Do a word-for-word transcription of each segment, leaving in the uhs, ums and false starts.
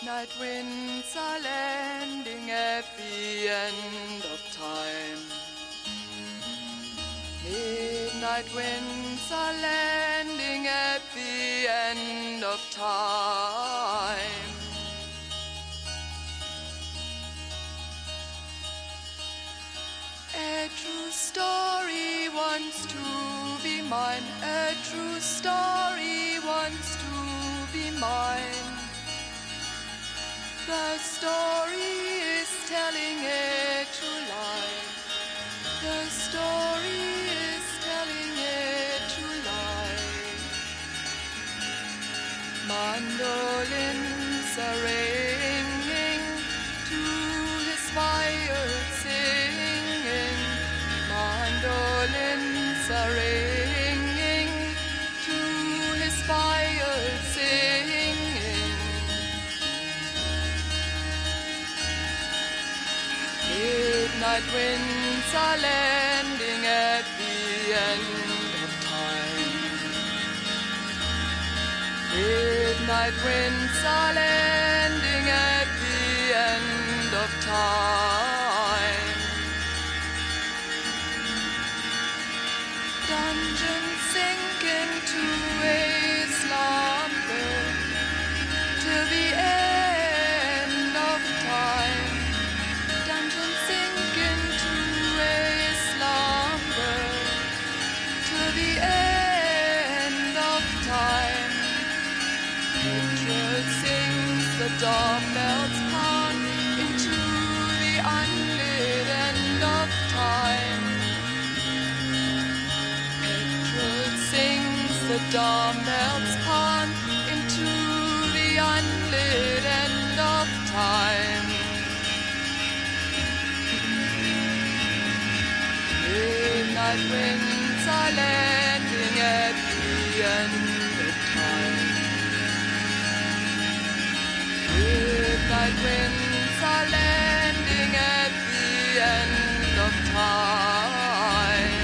Midnight winds are landing at the end of time. Midnight winds are landing at the end of time. A true story wants to be mine. A true story wants to be mine. The story is telling a true lie. The story is telling a true lie. Mandolins are ringing to his viol singing. Mandolins are ringing to his viol singing. Midnight winds are landing at the end of time. Midnight winds are landing at the end of time. Dungeons sink into a slumber till the end of time. Dungeons sink into a slumber till the end of time. Hatred sings the dumbbells pawn into the unlit end of time. Hatred sings the dumbbells pawn into the unlit end of time. Midnight winds are landing at the end of time. Midnight winds are landing at the end of time.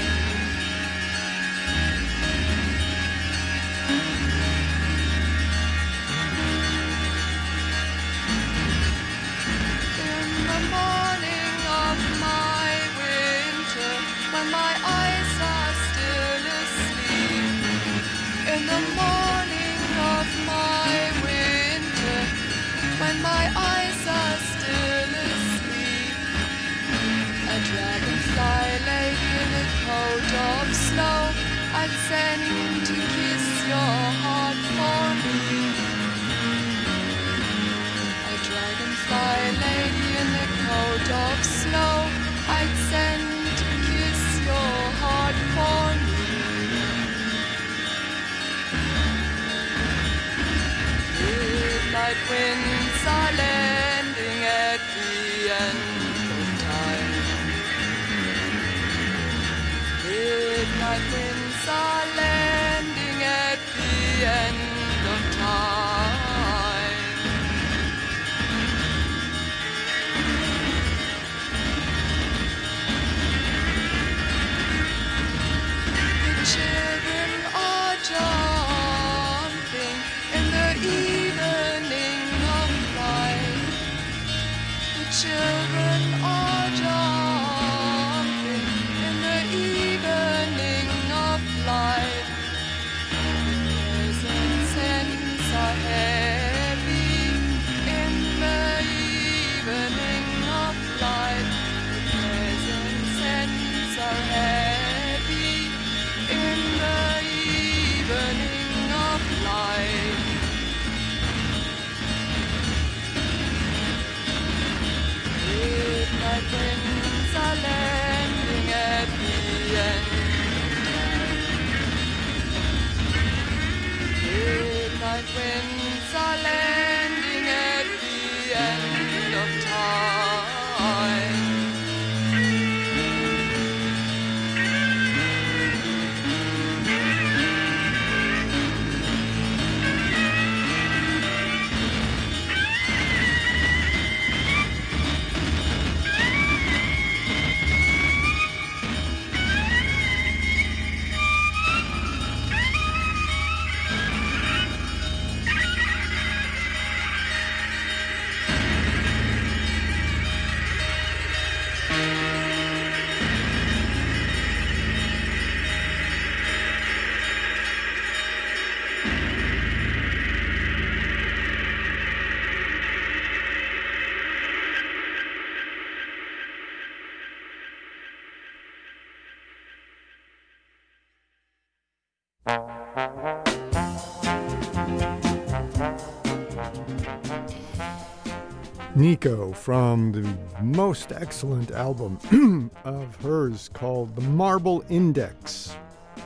In the morning of my winter, when my eyes are still asleep, in the morning of my winter, when my eyes are still asleep, a dragonfly lady in a coat of snow I'd send to kiss your heart for me. A dragonfly lady in a coat of snow I'd send to kiss your heart for me. Midnight winds are landing at the end of time. Midnight winds are landing at the end of time. The children are jumping in the evening of Nico from the most excellent album of hers called The Marble Index.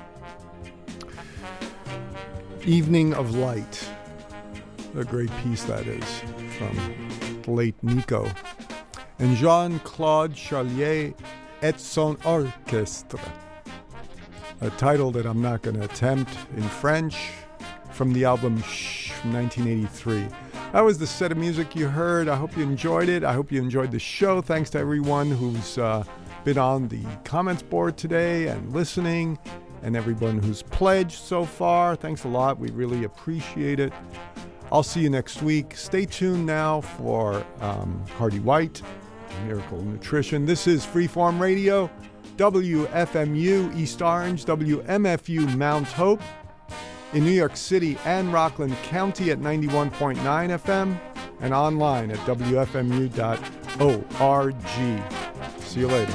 Evening of Light. A great piece that is from the late Nico. And Jean-Claude Charlier et son orchestre. A title that I'm not going to attempt in French, from the album Shh from nineteen eighty-three. That was the set of music you heard. I hope you enjoyed it. I hope you enjoyed the show. Thanks to everyone who's uh, been on the comments board today and listening, and everyone who's pledged so far. Thanks a lot. We really appreciate it. I'll see you next week. Stay tuned now for um, Hardy White, Miracle Nutrition. This is Freeform Radio, W F M U East Orange, W M F U Mount Hope, in New York City and Rockland County at ninety-one point nine F M, and online at W F M U dot org. See you later.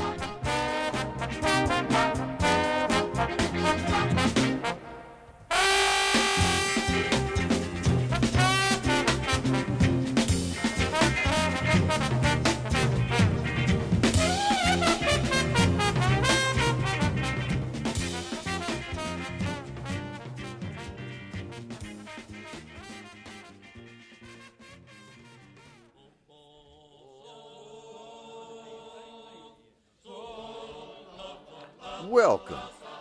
Welcome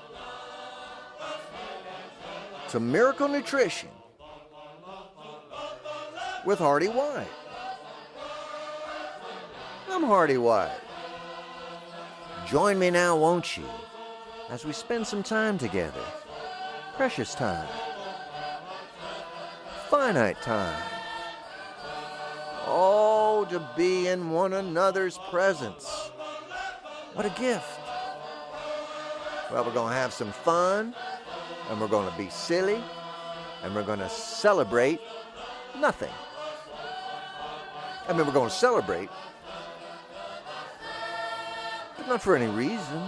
to Miracle Nutrition with Hardy White. I'm Hardy White. Join me now, won't you, as we spend some time together. Precious time. Finite time. Oh, to be in one another's presence. What a gift. Well, we're going to have some fun, and we're going to be silly, and we're going to celebrate nothing. I mean, we're going to celebrate, but not for any reason.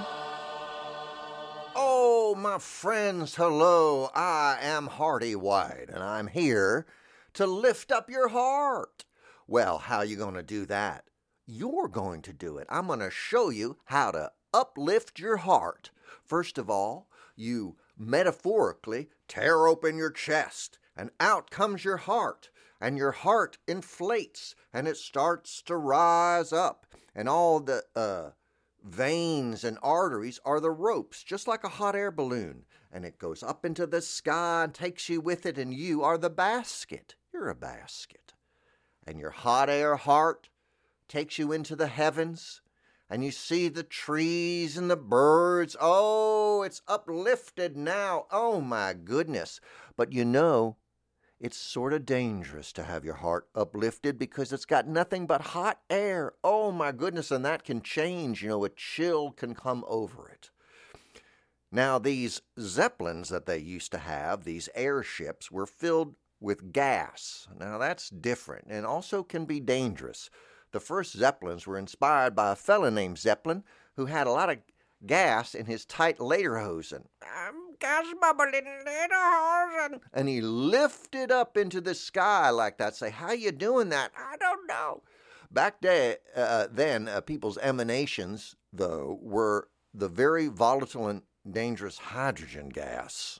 Oh, my friends, hello. I am Hardy White, and I'm here to lift up your heart. Well, how are you going to do that? You're going to do it. I'm going to show you how to uplift your heart. First of all, you metaphorically tear open your chest, and out comes your heart, and your heart inflates, and it starts to rise up, and all the uh, veins and arteries are the ropes, just like a hot air balloon, and it goes up into the sky and takes you with it, and you are the basket. You're a basket. And your hot air heart takes you into the heavens, and you see the trees and the birds. Oh, it's uplifted now. Oh, my goodness. But you know, it's sort of dangerous to have your heart uplifted because it's got nothing but hot air. Oh, my goodness, and that can change. You know, a chill can come over it. Now, these Zeppelins that they used to have, these airships, were filled with gas. Now, that's different and also can be dangerous. The first Zeppelins were inspired by a fella named Zeppelin who had a lot of gas in his tight lederhosen. I'm gas bubbling lederhosen. And he lifted up into the sky like that. Say, how you doing that? I don't know. Back day, uh, then, uh, people's emanations, though, were the very volatile and dangerous hydrogen gas.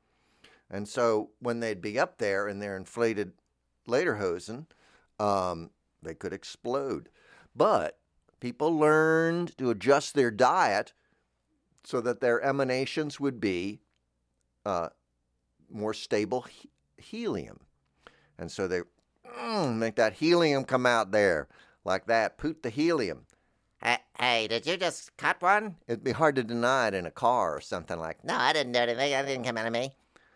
And so when they'd be up there in their inflated lederhosen, um, they could explode. But people learned to adjust their diet so that their emanations would be uh, more stable he- helium. And so they mm, make that helium come out there like that. Poot the helium. Hey, hey, did you just cut one? It'd be hard to deny it in a car or something like that. No, I didn't do anything. That didn't come out of me.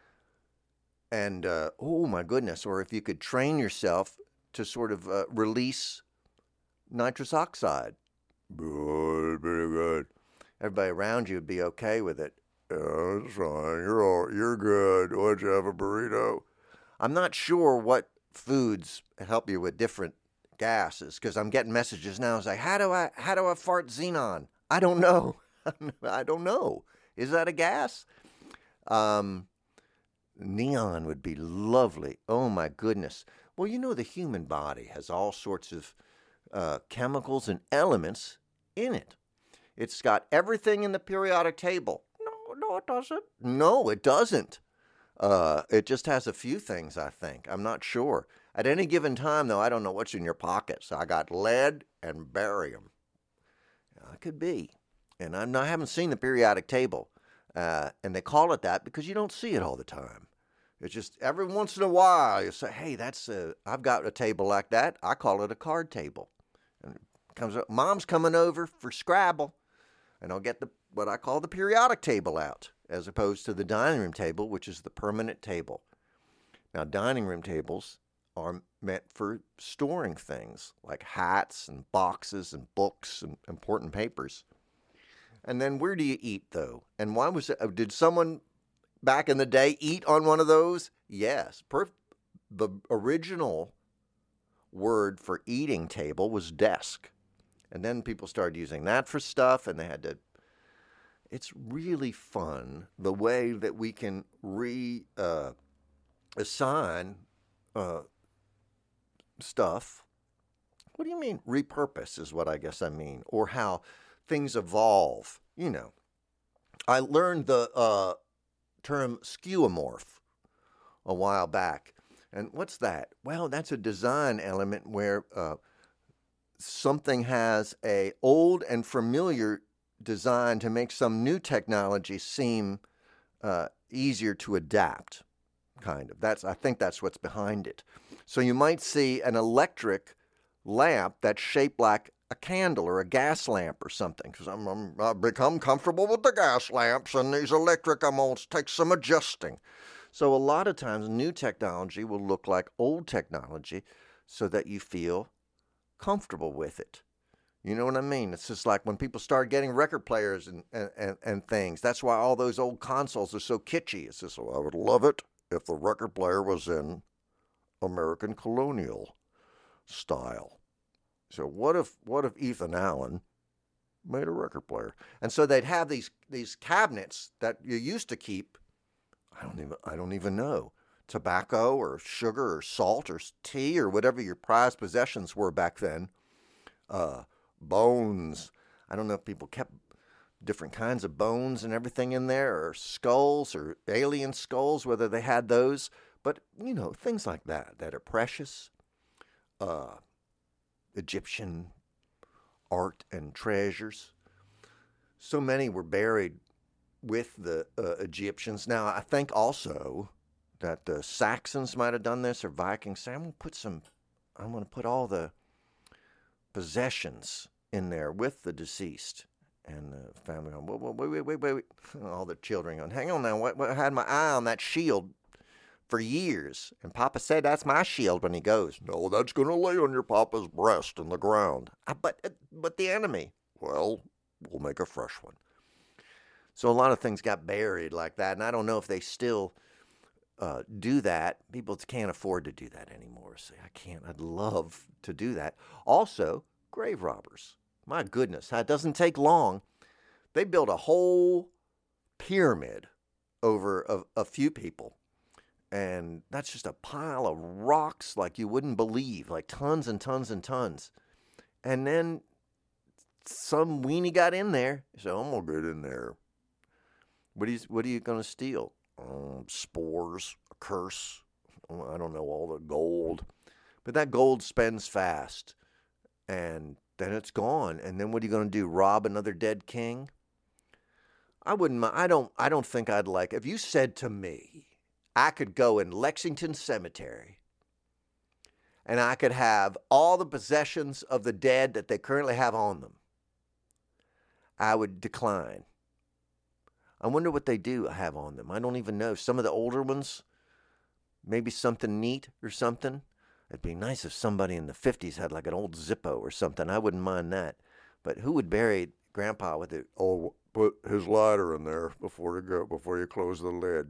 And, uh, oh my goodness, or if you could train yourself to sort of uh, release nitrous oxide. Good, pretty good. Everybody around you would be okay with it. Yeah, that's fine. You're all, you're good. Why'd you have a burrito? I'm not sure what foods help you with different gases, because I'm getting messages now. It's like, how do I, how do I fart xenon? I don't know. I don't know. Is that a gas? Um, neon would be lovely. Oh my goodness. Well, you know, the human body has all sorts of uh, chemicals and elements in it. It's got everything in the periodic table. No, no, it doesn't. No, it doesn't. Uh, it just has a few things, I think. I'm not sure. At any given time, though, I don't know what's in your pockets. I got lead and barium. It could be. And I'm not, I haven't seen the periodic table. Uh, and they call it that because you don't see it all the time. It's just every once in a while you say, hey, that's a, I've got a table like that. I call it a card table. And it comes up, Mom's coming over for Scrabble. And I'll get the what I call the periodic table out, as opposed to the dining room table, which is the permanent table. Now, dining room tables are meant for storing things like hats and boxes and books and important papers. And then where do you eat, though? And why was it? Did someone back in the day eat on one of those? Yes. Per, the original word for eating table was desk. And then people started using that for stuff, and they had to. It's really fun the way that we can re uh, assign uh, stuff. What do you mean? Repurpose is what I guess I mean, or how things evolve. You know, I learned the uh, term skeuomorph a while back, and what's that? Well, that's a design element where uh, something has a old and familiar design to make some new technology seem uh, easier to adapt, kind of. That's I think that's what's behind it. So you might see an electric lamp that's shaped like a candle or a gas lamp or something, because I'm, I'm I've become comfortable with the gas lamps, and these electric, I'm going to take some adjusting. So a lot of times new technology will look like old technology so that you feel comfortable with it. You know what I mean? It's just like when people start getting record players and, and, and things. That's why all those old consoles are so kitschy. It's just, well, I would love it if the record player was in American colonial style. So what if what if Ethan Allen made a record player? And so they'd have these these cabinets that you used to keep. I don't even I don't even know. Tobacco or sugar or salt or tea or whatever your prized possessions were back then. Uh, bones. I don't know if people kept different kinds of bones and everything in there, or skulls or alien skulls, whether they had those. But, you know, things like that that are precious. Uh, Egyptian art and treasures. So many were buried with the uh, Egyptians. Now, I think also that the Saxons might have done this, or Vikings. Say, I'm going to put some, I'm going to put all the possessions in there with the deceased. And the family going, wait, wait, wait, wait, wait, wait. All the children going, hang on now, what, what, I had my eye on that shield for years. And Papa said, that's my shield when he goes. No, that's going to lay on your Papa's breast in the ground. I, but, but the enemy, well, we'll make a fresh one. So a lot of things got buried like that. And I don't know if they still uh, do that. People can't afford to do that anymore. Say, I can't, I'd love to do that. Also, grave robbers. My goodness, it doesn't take long. They built a whole pyramid over a, a few people. And that's just a pile of rocks like you wouldn't believe, like tons and tons and tons. And then some weenie got in there. He said, I'm going to get in there. What are you, what are you going to steal? Um, spores, a curse. I don't know, all the gold. But that gold spends fast. And then it's gone. And then what are you going to do? Rob another dead king? I wouldn't. I don't. I don't think I'd like. If you said to me, I could go in Lexington Cemetery, and I could have all the possessions of the dead that they currently have on them, I would decline. I wonder what they do have on them. I don't even know. Some of the older ones, maybe something neat or something. It'd be nice if somebody in the fifties had like an old Zippo or something. I wouldn't mind that. But who would bury Grandpa with it? Oh, put his lighter in there before you go, before you close the lid.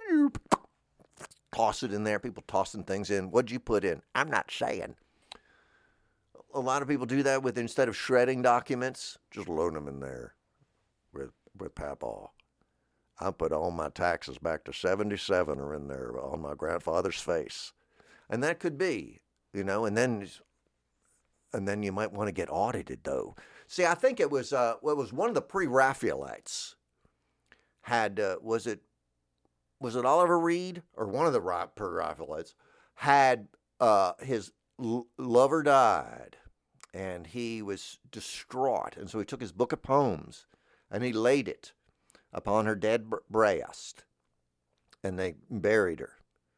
Toss it in there. People tossing things in. What'd you put in? I'm not saying. A lot of people do that with, instead of shredding documents, just load them in there with with Papa. I put all my taxes back to seventy-seven are in there on my grandfather's face. And that could be, you know, and then and then you might want to get audited, though. See, I think it was uh, well, it was one of the pre-Raphaelites had uh, was it was it Oliver Reed or one of the pre-Raphaelites had uh, his l- lover died, and he was distraught, and so he took his book of poems and he laid it upon her dead breast, and they buried her.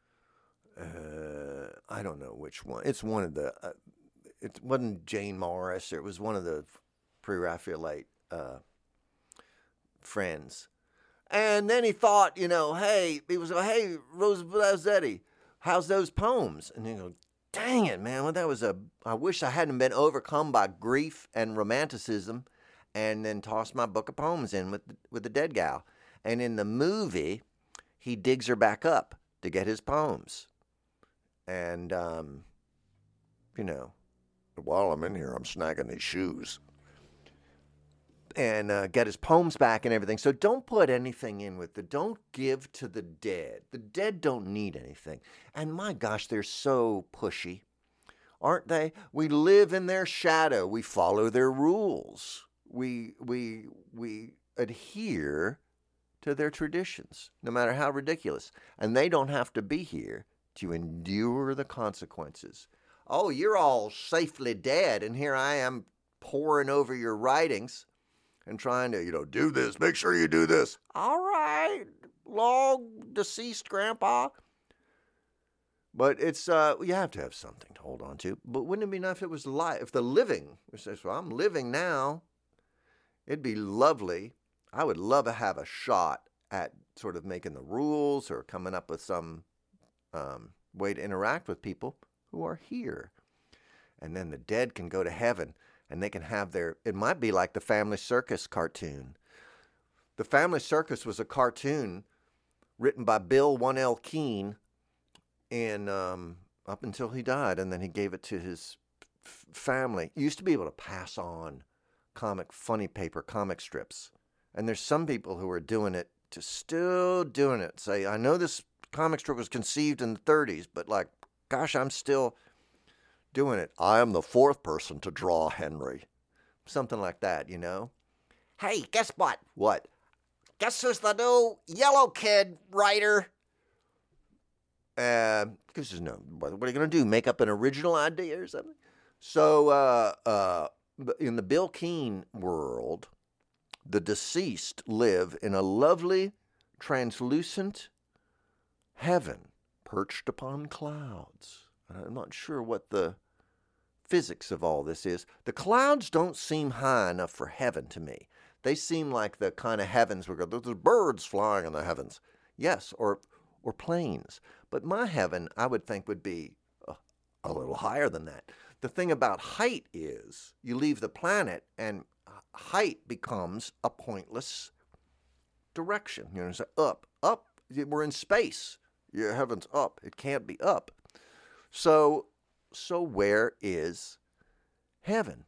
Uh, I don't know which one. It's one of the. Uh, it wasn't Jane Morris, or it was one of the pre-Raphaelite uh, friends. And then he thought, you know, hey, he was, hey, Rose Blazzetti, how's those poems? And he go, dang it, man, well, that was a. I wish I hadn't been overcome by grief and romanticism, and then tossed my book of poems in with the, with the dead gal. And in the movie, he digs her back up to get his poems. And, um, you know, while I'm in here, I'm snagging these shoes. And uh, get his poems back and everything. So don't put anything in with the, don't give to the dead. The dead don't need anything. And my gosh, they're so pushy, aren't they? We live in their shadow. We follow their rules. We, we, we adhere to their traditions, no matter how ridiculous. And they don't have to be here to endure the consequences. Oh, you're all safely dead, and here I am poring over your writings and trying to, you know, do this. Make sure you do this. All right, long deceased grandpa. But it's, uh, you have to have something to hold on to. But wouldn't it be nice if it was life? If the living, which says, well, I'm living now, it'd be lovely. I would love to have a shot at sort of making the rules or coming up with some um, way to interact with people who are here. And then the dead can go to heaven and they can have their, it might be like the Family Circus cartoon. The Family Circus was a cartoon written by Bill one L Keane and um, up until he died, and then he gave it to his f- family. You used to be able to pass on comic, funny paper comic strips. And there's some people who are doing it, to still doing it. Say, I know this comic strip was conceived in the thirties, but like, gosh, I'm still doing it. I am the fourth person to draw Henry. Something like that, you know? Hey, guess what? What? Guess who's the new Yellow Kid writer? Uh, because there's no, what are you going to do? Make up an original idea or something? So, uh, uh, in the Bill Keane world, the deceased live in a lovely, translucent heaven perched upon clouds. I'm not sure what the physics of all this is. The clouds don't seem high enough for heaven to me. They seem like the kind of heavens where there's birds flying in the heavens. Yes, or or planes. But my heaven, I would think, would be a, a little higher than that. The thing about height is you leave the planet and height becomes a pointless direction. You know, it's up, up. We're in space. Your heaven's up. It can't be up. So, so where is heaven?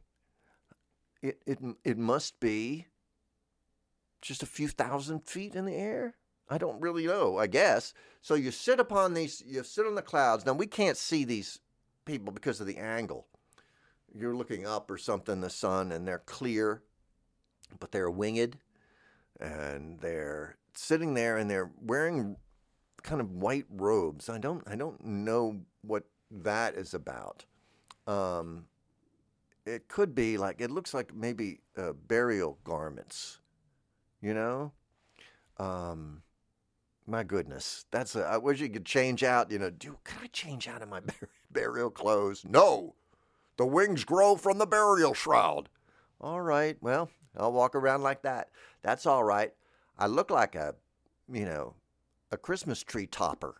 It it it must be just a few thousand feet in the air. I don't really know, I guess. So you sit upon these, you sit on the clouds. Now, we can't see these people because of the angle. You're looking up or something, the sun, and they're clear, but they're winged, and they're sitting there, and they're wearing kind of white robes. I don't, I don't know what that is about. Um, it could be like, it looks like maybe uh, burial garments, you know? Um... My goodness, that's a, I wish you could change out, you know, do, could I change out of my bur- burial clothes? No, the wings grow from the burial shroud. All right, well, I'll walk around like that. That's all right. I look like a, you know, a Christmas tree topper,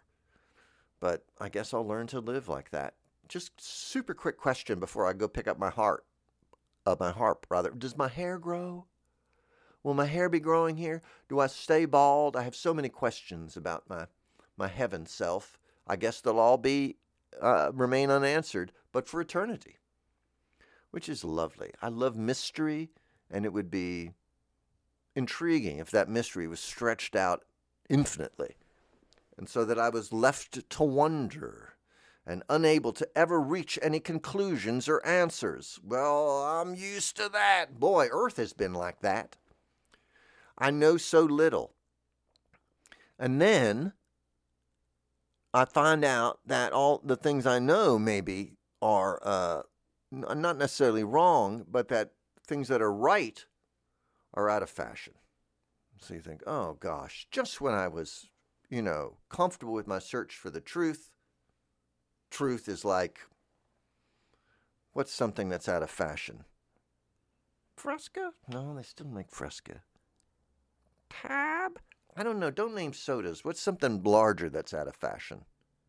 but I guess I'll learn to live like that. Just super quick question before I go pick up my harp, uh, my harp rather. Does my hair grow? Will my hair be growing here? Do I stay bald? I have so many questions about my my heaven self. I guess they'll all be uh, remain unanswered, but for eternity, which is lovely. I love mystery, and it would be intriguing if that mystery was stretched out infinitely, and so that I was left to wonder and unable to ever reach any conclusions or answers. Well, I'm used to that. Boy, Earth has been like that. I know so little. And then I find out that all the things I know maybe are uh, not necessarily wrong, but that things that are right are out of fashion. So you think, oh gosh, just when I was, you know, comfortable with my search for the truth, truth is like, what's something that's out of fashion? Fresca? No, they still make Fresca. Tab? I don't know. Don't name sodas. What's something larger that's out of fashion?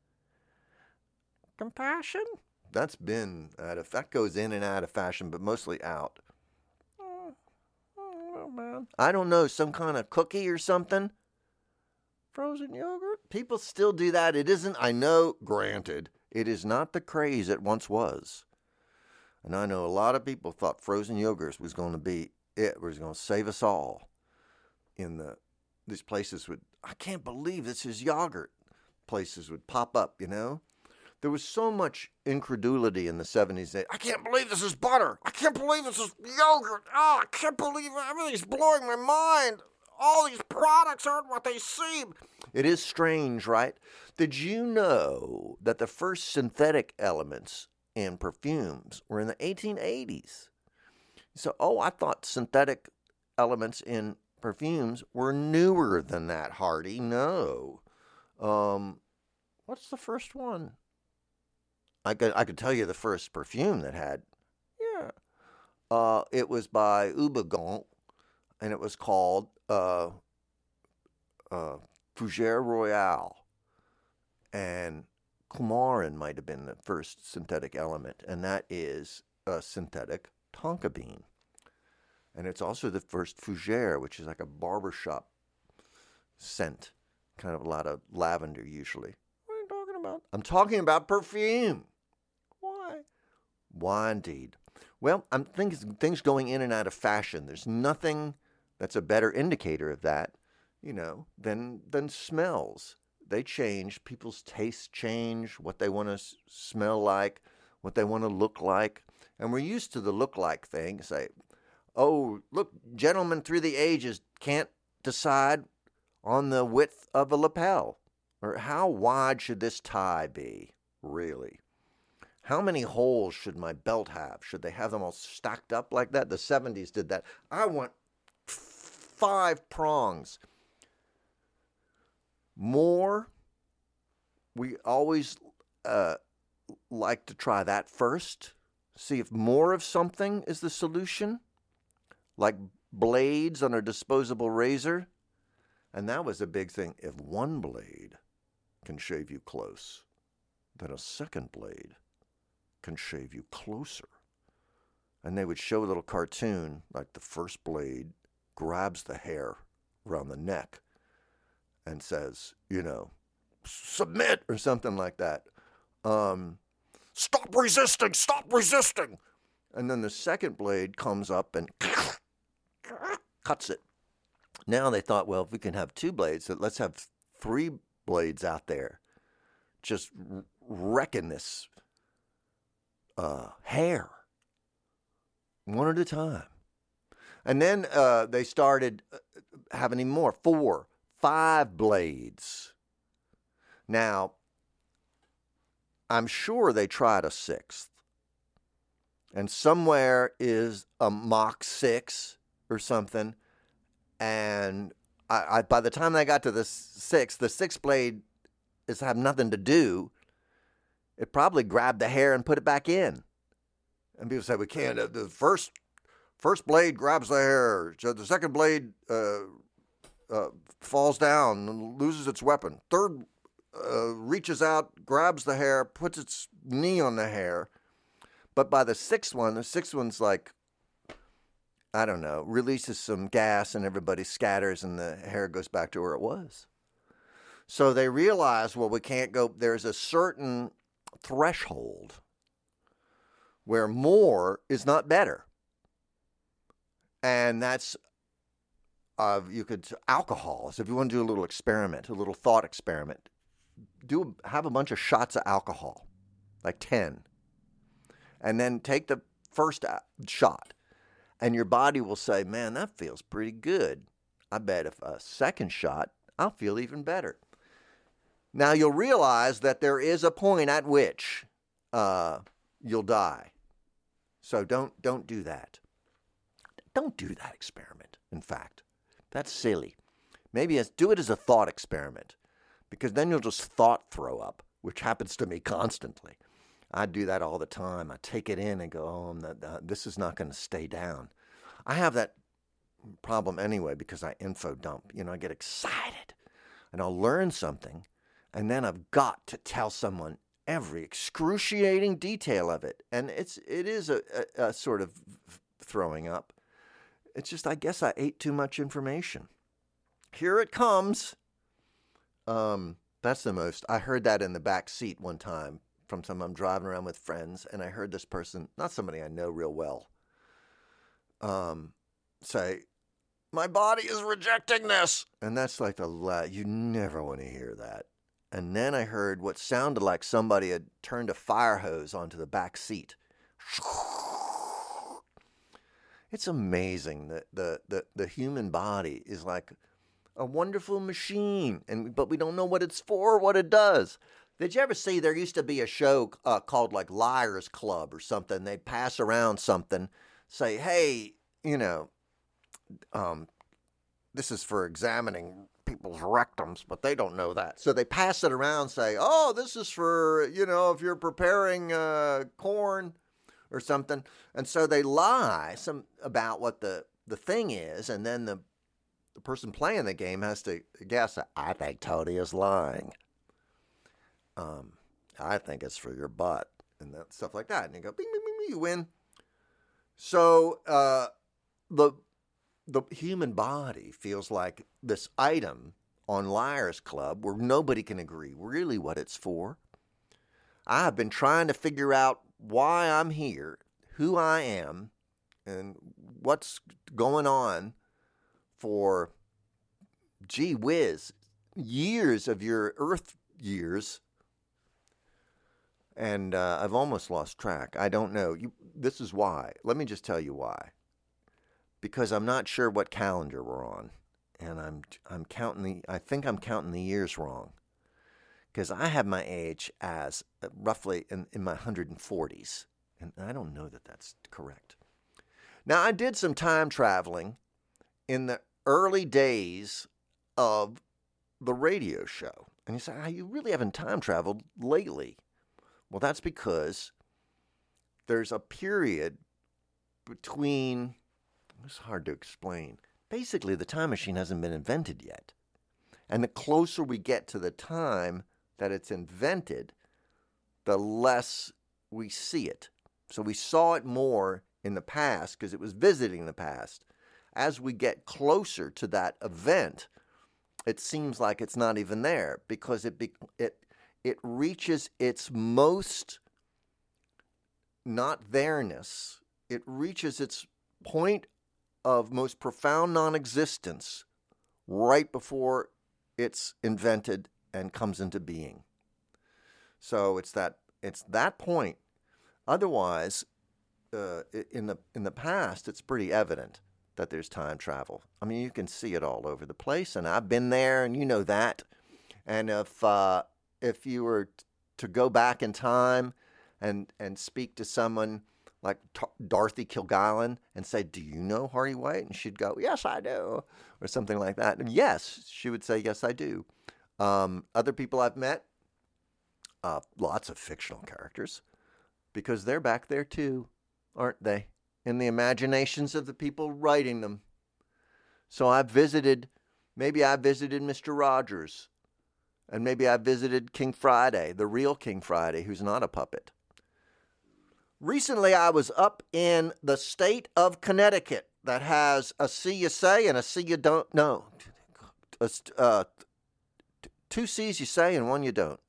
Compassion? That's been out of, that goes in and out of fashion, but mostly out. Oh, oh man. I don't know. Some kind of cookie or something? Frozen yogurt? People still do that. It isn't, I know, granted, it is not the craze it once was. And I know a lot of people thought frozen yogurt was going to be it, was going to save us all. In the these places would, I can't believe this is yogurt. Places would pop up, you know. There was so much incredulity in the seventies. I can't believe this is butter. I can't believe this is yogurt. Oh, I can't believe everything's blowing my mind. All these products aren't what they seem. It is strange, right? Did you know that the first synthetic elements in perfumes were in the eighteen eighties? So, oh, I thought synthetic elements in perfumes were newer than that, Hardy. No. Um, what's the first one? I could I could tell you the first perfume that had. Yeah. Uh, it was by Houbigon, and it was called uh, uh, Fougère Royale. And coumarin might have been the first synthetic element, and that is a synthetic tonka bean. And it's also the first fougère, which is like a barbershop scent. Kind of a lot of lavender, usually. What are you talking about? I'm talking about perfume. Why? Why, indeed. Well, I'm thinking things going in and out of fashion. There's nothing that's a better indicator of that, you know, than, than smells. They change. People's tastes change, what they want to s- smell like, what they want to look like. And we're used to the look-like thing. Say, oh, look, gentlemen through the ages can't decide on the width of a lapel. Or how wide should this tie be, really? How many holes should my belt have? Should they have them all stacked up like that? The seventies did that. I want f- five prongs. More, we always uh, like to try that first. See if more of something is the solution. Like blades on a disposable razor. And that was a big thing. If one blade can shave you close, then a second blade can shave you closer. And they would show a little cartoon, like the first blade grabs the hair around the neck and says, you know, submit or something like that. Um, stop resisting, stop resisting. And then the second blade comes up and cuts it. Now they thought, well, if we can have two blades, so let's have three blades out there just wrecking this uh, hair one at a time. And then uh, they started having even more, four, five blades. Now, I'm sure they tried a sixth. And somewhere is a Mach six or something. And I, I, by the time they got to the sixth, the sixth blade is have nothing to do. It probably grabbed the hair and put it back in. And people say, we can't. The first first blade grabs the hair. So the second blade uh, uh, falls down and loses its weapon. Third uh, reaches out, grabs the hair, puts its knee on the hair. But by the sixth one, the sixth one's like, I don't know, releases some gas and everybody scatters and the hair goes back to where it was. So they realize, well, we can't go, there's a certain threshold where more is not better. And that's, uh, you could, alcohol. So if you want to do a little experiment, a little thought experiment, do have a bunch of shots of alcohol. like ten. And then take the first shot, and your body will say, man, that feels pretty good. I bet if a second shot, I'll feel even better. Now, you'll realize that there is a point at which uh, you'll die. So don't don't do that. Don't do that experiment, in fact. That's silly. Maybe as, do it as a thought experiment, because then you'll just thought throw up, which happens to me constantly. I do that all the time. I take it in and go, oh, I'm not, uh, this is not going to stay down. I have that problem anyway because I info dump. You know, I get excited and I'll learn something, and then I've got to tell someone every excruciating detail of it. And it's it is a, a, a sort of throwing up. It's just, I guess I ate too much information. Here it comes. Um, that's the most. I heard that in the back seat one time from some. I'm driving around with friends, and I heard this person, not somebody I know real well, um, say, "My body is rejecting this," and that's like the la- you never want to hear that. And then I heard what sounded like somebody had turned a fire hose onto the back seat. It's amazing that the, the, the human body is like a wonderful machine, and but we don't know what it's for or what it does. Did you ever see, there used to be a show uh, called like Liars Club or something. They'd pass around something, say, hey, you know, um, this is for examining people's rectums, but they don't know that. So they pass it around, say, oh, this is for, you know, if you're preparing uh, corn or something. And so they lie some about what the, the thing is, and then the the person playing the game has to guess, I think Tony is lying. Um, I think it's for your butt, and that, stuff like that. And you go, bing, bing, bing, bing, you win. So uh, the the human body feels like this item on Liars Club where nobody can agree really what it's for. I have been trying to figure out why I'm here, who I am, and what's going on for, gee whiz, years of your Earth years. And uh, I've almost lost track. I don't know. You, this is why. Let me just tell you why. Because I'm not sure what calendar we're on, and I'm I'm counting the. I think I'm counting the years wrong. Because I have my age as uh, roughly in, in my one hundred forties, and I don't know that that's correct. Now, I did some time traveling in the early days of the radio show, and you say, oh, you really haven't time traveled lately. Well, that's because there's a period between, it's hard to explain. Basically, the time machine hasn't been invented yet. And the closer we get to the time that it's invented, the less we see it. So we saw it more in the past because it was visiting the past. As we get closer to that event, it seems like it's not even there because it be, it it reaches its most not there-ness. It reaches its point of most profound non-existence right before it's invented and comes into being. So it's that it's that point. Otherwise, uh, in the in the past, it's pretty evident that there's time travel. I mean, you can see it all over the place, and I've been there, and you know that. And if uh, if you were t- to go back in time and and speak to someone like T- Dorothy Kilgallen and say, "Do you know Hardy White?" and she'd go, "Yes, I do," or something like that. And yes, she would say, "Yes, I do." Um, other people I've met, uh, lots of fictional characters, because they're back there too, aren't they? In the imaginations of the people writing them. So I've visited, maybe I visited Mister Rogers, and maybe I visited King Friday, the real King Friday, who's not a puppet. Recently, I was up in the state of Connecticut that has a see you say and a see you don't know. Uh, two C's you say and one you don't.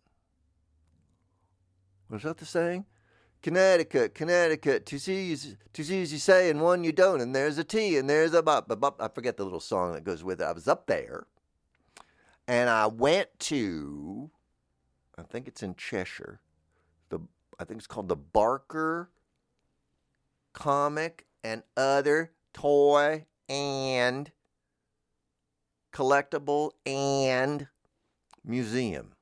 Was that the saying? Connecticut, Connecticut, two C's, two C's you say and one you don't, and there's a T and there's a bop, bop, bop. I forget the little song that goes with it. I was up there, and I went to, I think it's in Cheshire, the I think it's called the Barker Comic and Other Toy and Collectible and Museum.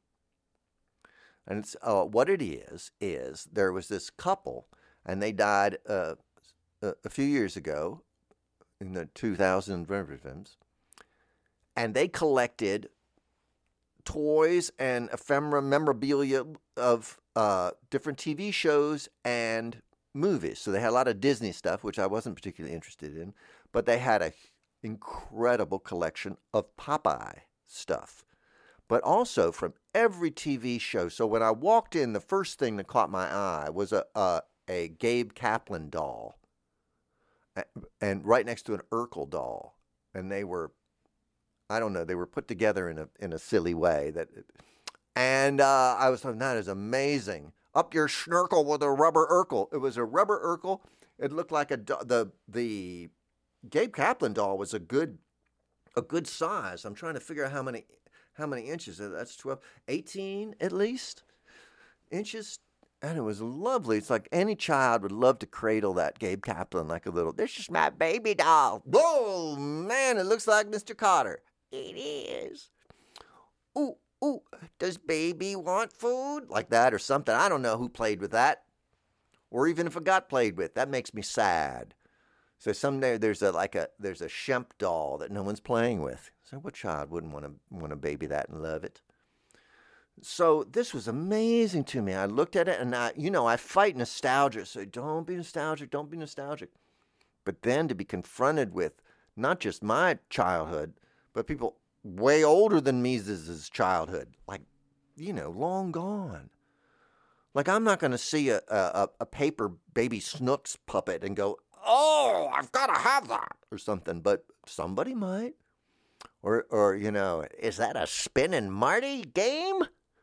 And it's uh, what it is, is there was this couple, and they died uh, a, a few years ago in the two thousand films, and they collected toys and ephemera memorabilia of uh, different T V shows and movies. So they had a lot of Disney stuff, which I wasn't particularly interested in, but they had an incredible collection of Popeye stuff, but also from every T V show. So when I walked in, the first thing that caught my eye was a a, a Gabe Kaplan doll, and right next to an Urkel doll, and they were, I don't know, they were put together in a in a silly way that, and uh, I was like, that is amazing. Up your schnurkel with a rubber Urkel. It was a rubber Urkel. It looked like a the the Gabe Kaplan doll was a good a good size. I'm trying to figure out how many how many inches. That's twelve, eighteen at least inches. And it was lovely. It's like any child would love to cradle that Gabe Kaplan like a little, this is my baby doll. Whoa, man, it looks like Mister Cotter. It is. Ooh, ooh, does baby want food? Like that or something. I don't know who played with that. Or even if it got played with. That makes me sad. So someday there's a like a there's a Shemp doll that no one's playing with. So what child wouldn't want to want to baby that and love it? So this was amazing to me. I looked at it and I, you know, I fight nostalgia. So don't be nostalgic, don't be nostalgic. But then to be confronted with not just my childhood, but people way older than me's childhood, like, you know, long gone. Like I'm not going to see a, a a paper baby Snooks puppet and go, oh, I've got to have that or something. But somebody might. Or, or you know, is that a spinning Marty game?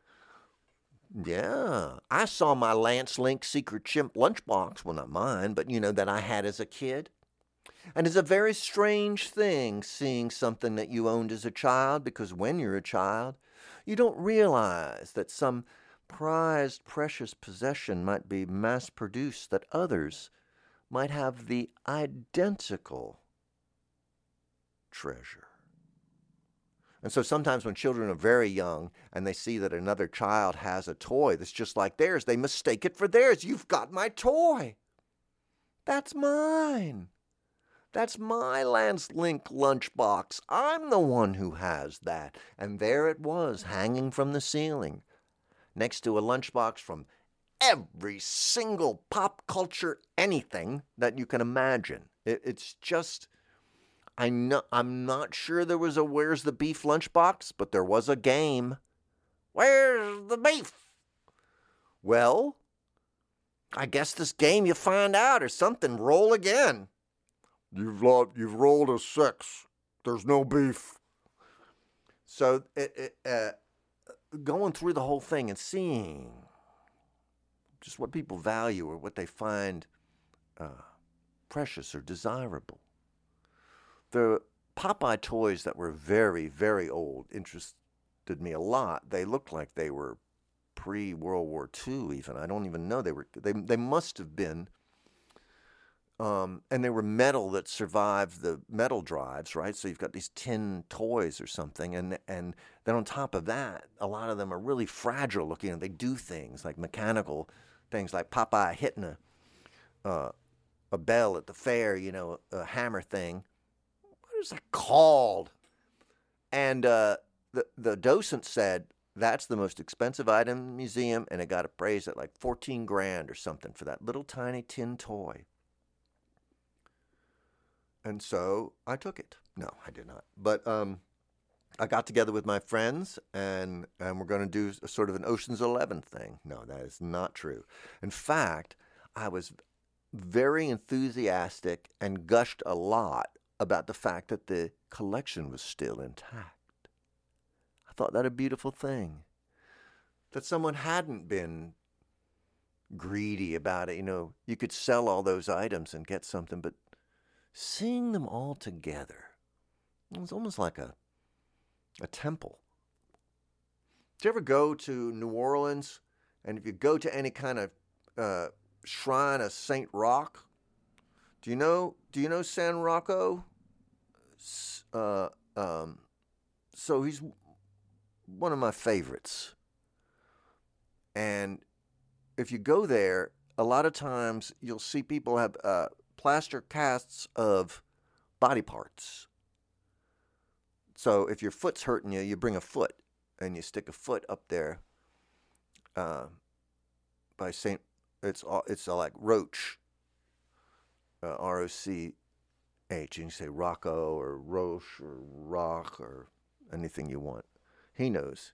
Yeah, I saw my Lance Link Secret Chimp lunchbox, well, not mine, but, you know, that I had as a kid. And it's a very strange thing seeing something that you owned as a child, because when you're a child, you don't realize that some prized, precious possession might be mass-produced, that others might have the identical treasure. And so sometimes when children are very young and they see that another child has a toy that's just like theirs, they mistake it for theirs. You've got my toy. That's mine. That's my Lance Link lunchbox. I'm the one who has that. And there it was, hanging from the ceiling, next to a lunchbox from every single pop culture anything that you can imagine. It, it's just... I know, I'm not sure there was a Where's the Beef lunchbox, but there was a game. Where's the beef? Well, I guess this game you find out or something. Roll again. You've lo- you've rolled a six. There's no beef. So it, it, uh, going through the whole thing and seeing just what people value or what they find uh, precious or desirable. The Popeye toys that were very, very old interested me a lot. They looked like they were pre-World War Two even. I don't even know. They were. They they must have been. Um, and they were metal that survived the metal drives, right? So you've got these tin toys or something. And, and then on top of that, a lot of them are really fragile looking. And they do things like mechanical things, like Popeye hitting a, uh, a bell at the fair, you know, a hammer thing. What is that called? And uh, the the docent said, that's the most expensive item in the museum, and it got appraised at like fourteen grand or something for that little tiny tin toy. And so I took it. No, I did not. But um, I got together with my friends, and, and we're going to do a sort of an Ocean's Eleven thing. No, that is not true. In fact, I was very enthusiastic and gushed a lot about the fact that the collection was still intact. I thought that a beautiful thing. That someone hadn't been greedy about it. You know, you could sell all those items and get something, but seeing them all together, it was almost like a, a temple. Did you ever go to New Orleans? And if you go to any kind of uh, shrine of Saint Roch. Do you know? Do you know San Rocco? Uh, um, so he's one of my favorites. And if you go there, a lot of times you'll see people have uh, plaster casts of body parts. So if your foot's hurting you, you bring a foot and you stick a foot up there. Uh, by Saint, it's it's like Roach, uh, R O C H. You can say Rocco or Roche or Roch or anything you want. He knows.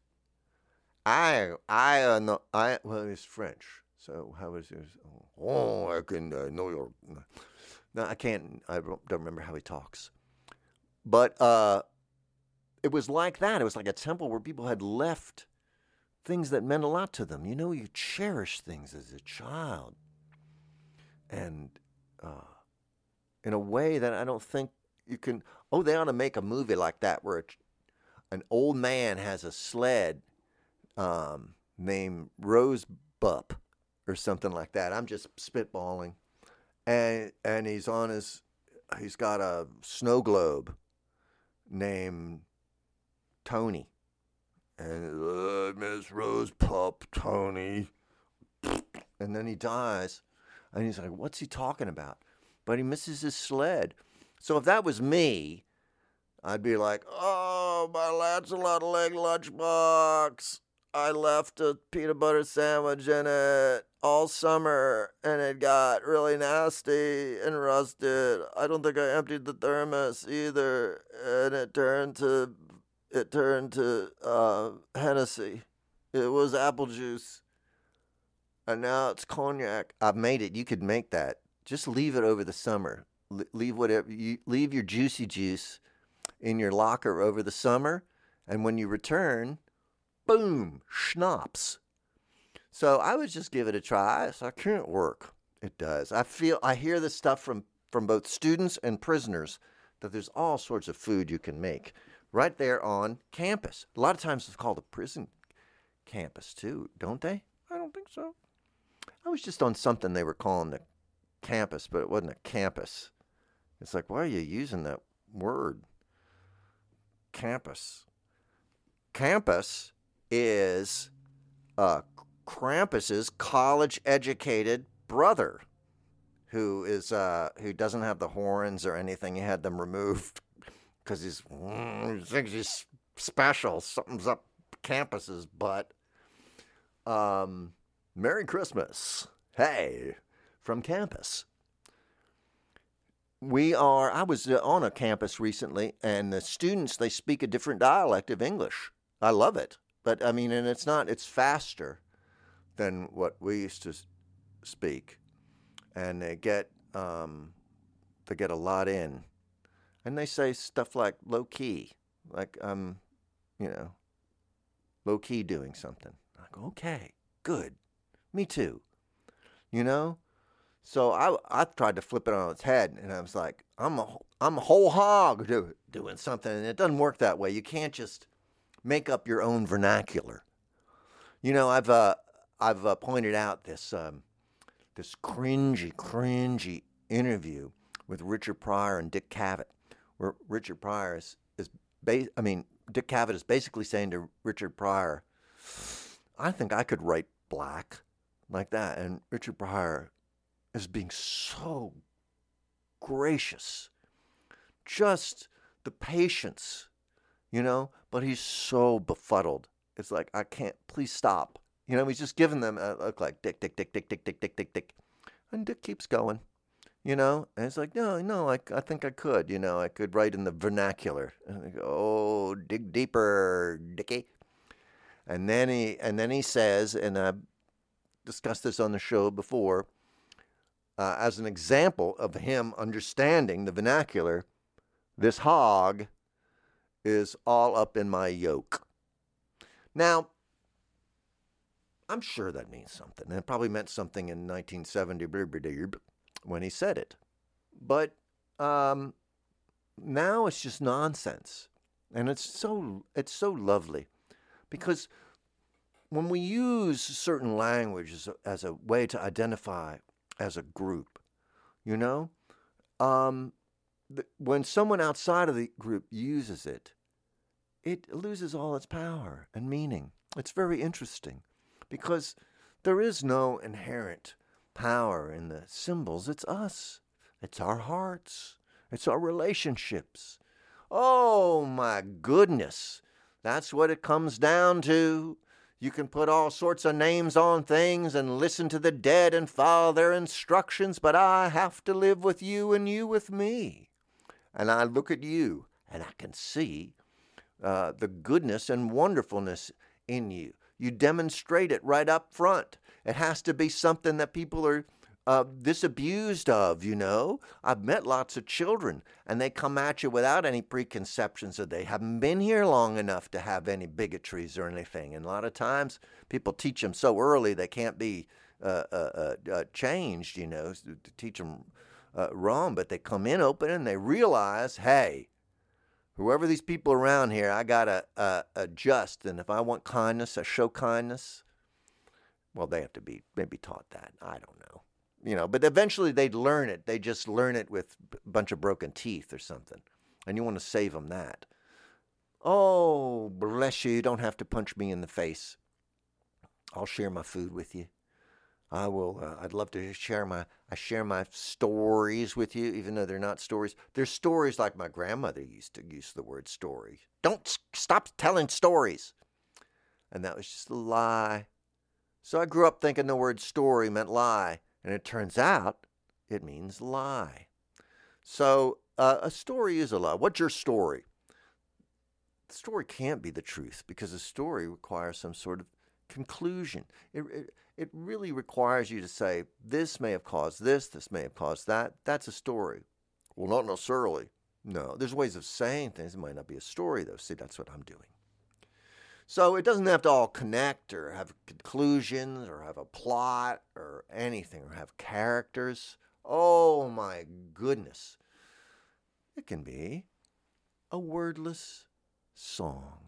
I I uh, know I well he's French, so how is it? Oh, I can uh, know your. No, I can't. I don't remember how he talks. But uh, it was like that. It was like a temple where people had left things that meant a lot to them. You know, you cherish things as a child. And uh, in a way that I don't think you can... Oh, they ought to make a movie like that where an old man has a sled um, named Rosebup or something like that. I'm just spitballing. And and he's on his... He's got a snow globe named Tony. And uh, Miss Rose Pup, Tony. And then he dies. And he's like, what's he talking about? But he misses his sled. So if that was me, I'd be like, oh, my Lancelot leg lunchbox. I left a peanut butter sandwich in it all summer, and it got really nasty and rusted. I don't think I emptied the thermos either, and it turned to... It turned to uh, Hennessy. It was apple juice. And now it's cognac. I've made it. You could make that. Just leave it over the summer. L- leave whatever you leave your juicy juice in your locker over the summer, and when you return, boom, schnapps. So I would just give it a try. So I can't work. It does. I feel I hear this stuff from, from both students and prisoners that there's all sorts of food you can make. Right there on campus. A lot of times it's called a prison campus too, don't they? I don't think so. I was just on something they were calling the campus, but it wasn't a campus. It's like, why are you using that word? Campus. Campus is uh, Krampus's college-educated brother, who is uh, who doesn't have the horns or anything. He had them removed. Because he's, mm, he thinks he's special. Something's up Campus's butt. Um, Merry Christmas. Hey, from campus. We are, I was on a campus recently, and the students, they speak a different dialect of English. I love it. But, I mean, and it's not, it's faster than what we used to speak. And they get, um, they get a lot in. And they say stuff like low key, like I'm, you know, low key doing something. I go, okay, good, me too, you know. So I I tried to flip it on its head, and I was like, I'm a I'm a whole hog do, doing something, and it doesn't work that way. You can't just make up your own vernacular. You know, I've uh I've uh, pointed out this um this cringy cringy interview with Richard Pryor and Dick Cavett. Where Richard Pryor is, is ba- I mean, Dick Cavett is basically saying to Richard Pryor, I think I could write black like that. And Richard Pryor is being so gracious. Just the patience, you know, but he's so befuddled. It's like, I can't, please stop. You know, he's just giving them a look like Dick, Dick, Dick, Dick, Dick, Dick, Dick, Dick, Dick. And Dick keeps going. You know, and it's like, no, no, I, I think I could, you know, I could write in the vernacular. And I go, oh, dig deeper, Dickie. And then he, and then he says, and I've discussed this on the show before, uh, as an example of him understanding the vernacular, this hog is all up in my yoke. Now, I'm sure that means something. And it probably meant something in nineteen seventy when he said it. But um, now it's just nonsense. And it's so it's so lovely. Because when we use certain language as a, as a way to identify as a group, you know, um, th- when someone outside of the group uses it, it loses all its power and meaning. It's very interesting because there is no inherent power in the symbols. It's us. It's our hearts. It's our relationships. Oh my goodness. That's what it comes down to. You can put all sorts of names on things and listen to the dead and follow their instructions, but I have to live with you and you with me. And I look at you and I can see uh, the goodness and wonderfulness in you. You demonstrate it right up front. It has to be something that people are uh, disabused of, you know. I've met lots of children, and they come at you without any preconceptions, or they haven't been here long enough to have any bigotries or anything. And a lot of times, people teach them so early they can't be uh, uh, uh, uh, changed, you know, to teach them uh, wrong. But they come in open and they realize, hey, whoever these people around here, I got to uh, adjust. And if I want kindness, I show kindness. Well, they have to be maybe taught that. I don't know. You know, but eventually they'd learn it. They just learn it with a bunch of broken teeth or something. And you want to save them that. Oh, bless you. You don't have to punch me in the face. I'll share my food with you. I will. Uh, I'd love to share my, I share my stories with you, even though they're not stories. They're stories like my grandmother used to use the word story. Don't s- stop telling stories. And that was just a lie. So I grew up thinking the word story meant lie. And it turns out it means lie. So uh, a story is a lie. What's your story? The story can't be the truth because a story requires some sort of conclusion. It, it, it really requires you to say, this may have caused this, this may have caused that. That's a story. Well, not necessarily. No, there's ways of saying things. It might not be a story, though. See, that's what I'm doing. So it doesn't have to all connect or have conclusions or have a plot or anything or have characters. Oh my goodness. It can be a wordless song.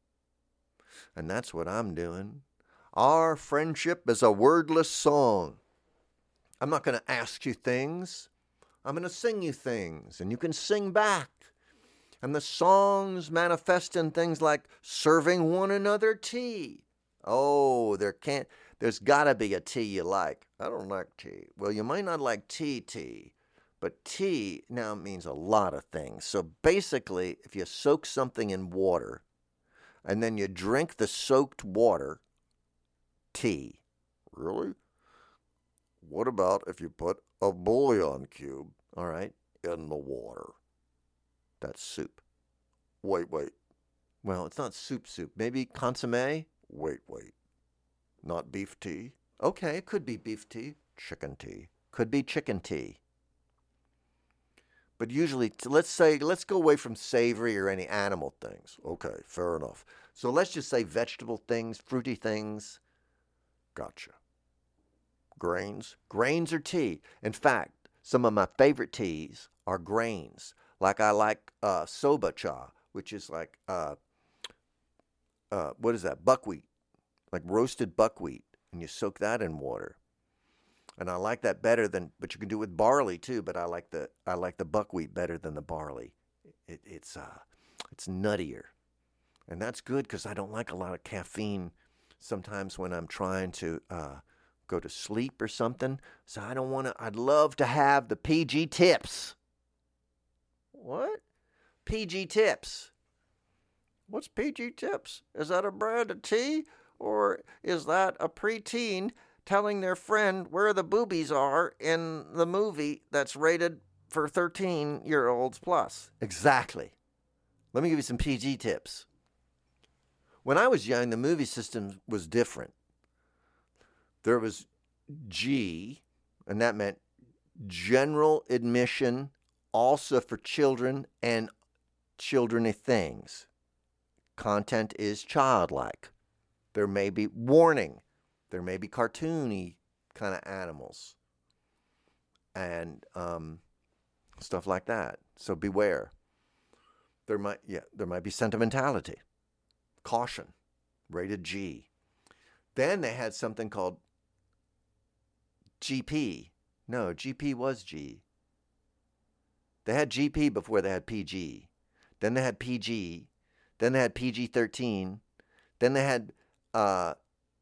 And that's what I'm doing. Our friendship is a wordless song. I'm not going to ask you things. I'm going to sing you things, and you can sing back. And the songs manifest in things like serving one another tea. Oh, there can't, there's got to be a tea you like. I don't like tea. Well, you might not like tea tea, but tea now means a lot of things. So basically, if you soak something in water and then you drink the soaked water, tea. Really? What about if you put a bouillon cube, all right, in the water? That's soup. Wait, wait. Well, it's not soup soup. Maybe consommé? Wait, wait. Not beef tea? Okay, it could be beef tea. Chicken tea. Could be chicken tea. But usually, let's say, let's go away from savory or any animal things. Okay, fair enough. So let's just say vegetable things, fruity things. Gotcha. Grains? Grains are tea. In fact, some of my favorite teas are grains. Like I like uh, soba cha, which is like, uh, uh, what is that, buckwheat, like roasted buckwheat, and you soak that in water. And I like that better than, but you can do it with barley too, but I like the I like the buckwheat better than the barley. It, it's uh, it's nuttier. And that's good because I don't like a lot of caffeine sometimes when I'm trying to uh, go to sleep or something. So I don't want to, I'd love to have the P G Tips. What? P G Tips. What's P G Tips? Is that a brand of tea? Or is that a preteen telling their friend where the boobies are in the movie that's rated for thirteen-year-olds plus? Exactly. Let me give you some P G tips. When I was young, the movie system was different. There was G, and that meant general admission, also for children and children-y things. Content is childlike. There may be warning. There may be cartoony kind of animals and um, stuff like that. So beware. There might, yeah, there might be sentimentality, caution, rated G. Then they had something called G P. No, G P was G. They had G P before they had P G. Then they had P G. Then they had P G thirteen. Then they had uh,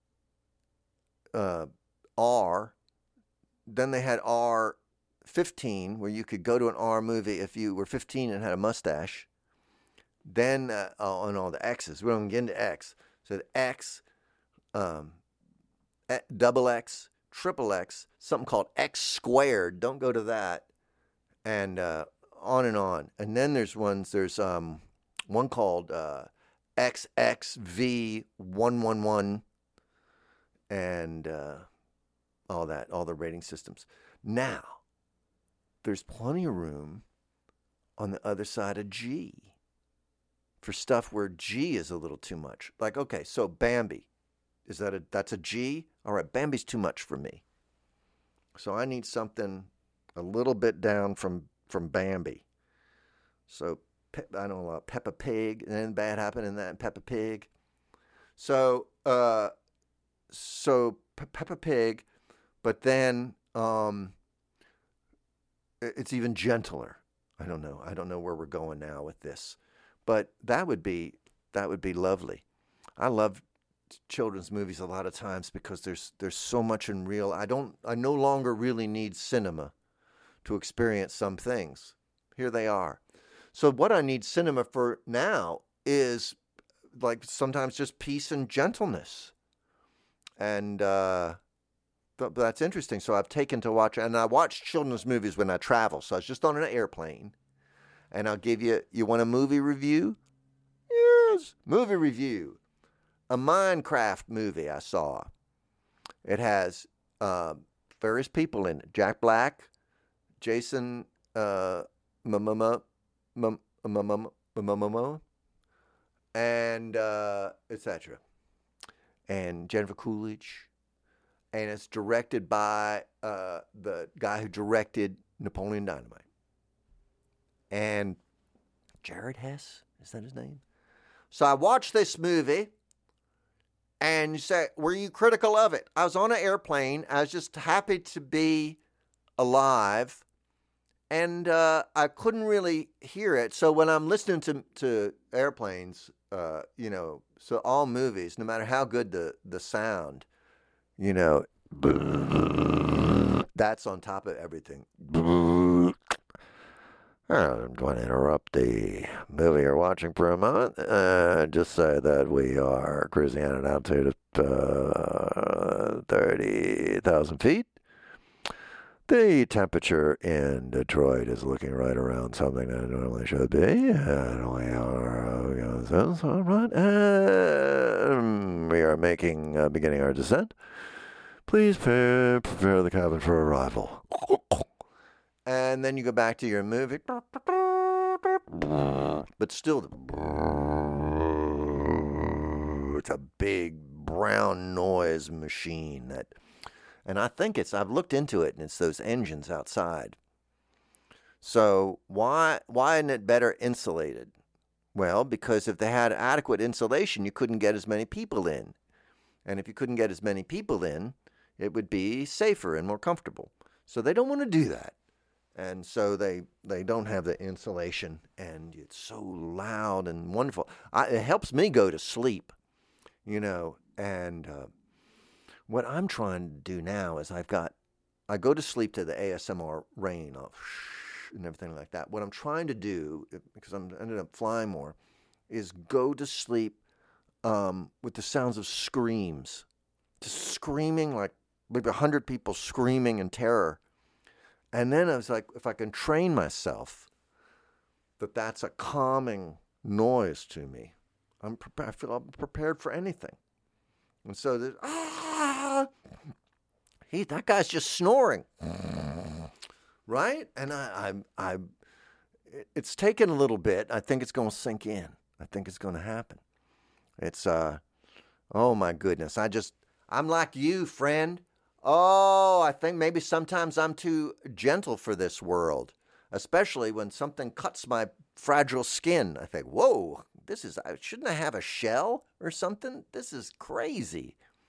uh, R. Then they had R fifteen, where you could go to an R movie if you were fifteen and had a mustache. Then uh, on all the X's. We don't get into X. So the X, um, double X, triple X, something called X squared. Don't go to that. And uh, on and on. And then there's ones, there's um, one called uh, X X V one one one and uh, all that, all the rating systems. Now, there's plenty of room on the other side of G for stuff where G is a little too much. Like, okay, so Bambi, is that a, that's a G? All right, Bambi's too much for me. So I need something a little bit down from, from Bambi. So Pe- I don't know, Peppa Pig, and then bad happened in that, Peppa Pig. So, uh, so Pe- Peppa Pig, but then um, it's even gentler. I don't know. I don't know where we're going now with this, but that would be that would be lovely. I love children's movies a lot of times because there's there's so much in real. I don't. I no longer really need cinema to experience some things. Here they are. So what I need cinema for now is like sometimes just peace and gentleness, and uh, but, but that's interesting. So I've taken to watch, and I watch children's movies when I travel. So I was just on an airplane, and I'll give you. You want a movie review? Yes, movie review. A Minecraft movie I saw. It has uh, various people in it. Jack Black, Jason, uh, Momoa, Momoa, and uh, et cetera. And Jennifer Coolidge. And it's directed by uh, the guy who directed Napoleon Dynamite. And Jared Hess, is that his name? So I watched this movie. And you say, were you critical of it? I was on an airplane. I was just happy to be alive. And uh, I couldn't really hear it. So when I'm listening to, to airplanes, uh, you know, so all movies, no matter how good the, the sound, you know, that's on top of everything. I'm going to interrupt the movie you're watching for a moment. Uh, just say that we are cruising at an altitude of uh, thirty thousand feet. The temperature in Detroit is looking right around something that it normally should be. And we are, uh, all right. And we are making, uh, beginning our descent. Please prepare, prepare the cabin for arrival. And then you go back to your movie. But still, it's a big brown noise machine that, and I think it's, I've looked into it, and it's those engines outside. So why, why isn't it better insulated? Well, because if they had adequate insulation, you couldn't get as many people in. And if you couldn't get as many people in, it would be safer and more comfortable. So they don't want to do that. And so they, they don't have the insulation, and it's so loud and wonderful. I, it helps me go to sleep, you know. And uh, what I'm trying to do now is I've got, I go to sleep to the A S M R rain of shh and everything like that. What I'm trying to do, because I'm ended up flying more, is go to sleep um, with the sounds of screams, just screaming like maybe a hundred people screaming in terror. And then I was like, if I can train myself that that's a calming noise to me, I'm pre- I feel I'm prepared for anything. And so there's, ah, he, that guy's just snoring, right? And I, I, I, it's taken a little bit. I think it's going to sink in. I think it's going to happen. It's, uh, oh my goodness. I just, I'm like you, friend. Oh, I think maybe sometimes I'm too gentle for this world, especially when something cuts my fragile skin. I think, whoa, this is, shouldn't I have a shell or something? This is crazy.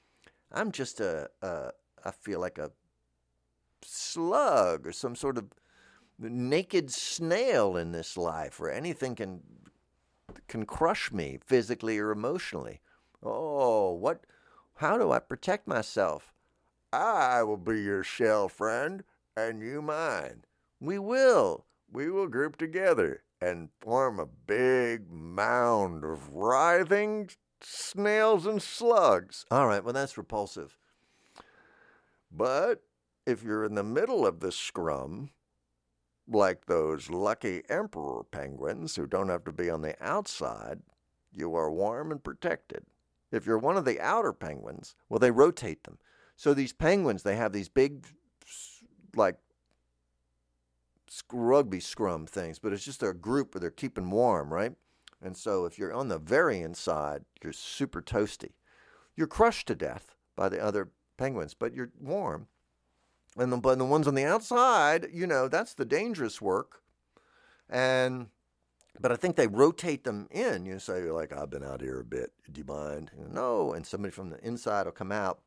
I'm just a, a I feel like a slug or some sort of naked snail in this life where anything can can crush me physically or emotionally. Oh, what? How do I protect myself? I will be your shell friend, and you mine. We will. We will group together and form a big mound of writhing snails and slugs. All right, well, that's repulsive. But if you're in the middle of the scrum, like those lucky emperor penguins who don't have to be on the outside, you are warm and protected. If you're one of the outer penguins, well, they rotate them. So these penguins, they have these big, like, rugby scrum things, but it's just a group where they're keeping warm, right? And so if you're on the very inside, you're super toasty. You're crushed to death by the other penguins, but you're warm. And the, but the ones on the outside, you know, that's the dangerous work. And but I think they rotate them in. You say, like, I've been out here a bit. Do you mind? No. And somebody from the inside will come out.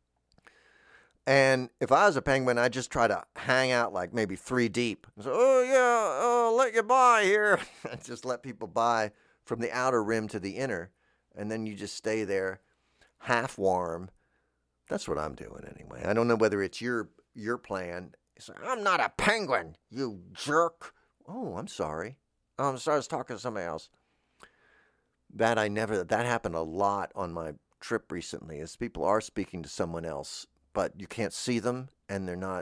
And if I was a penguin, I'd just try to hang out like maybe three deep. So, oh, yeah, I'll let you by here. Just let people by from the outer rim to the inner. And then you just stay there half warm. That's what I'm doing anyway. I don't know whether it's your your plan. It's like, I'm not a penguin, you jerk. Oh, I'm sorry. Oh, I'm sorry, I was talking to somebody else. That I never, that happened a lot on my trip recently, is people are speaking to someone else, but you can't see them, and they're not,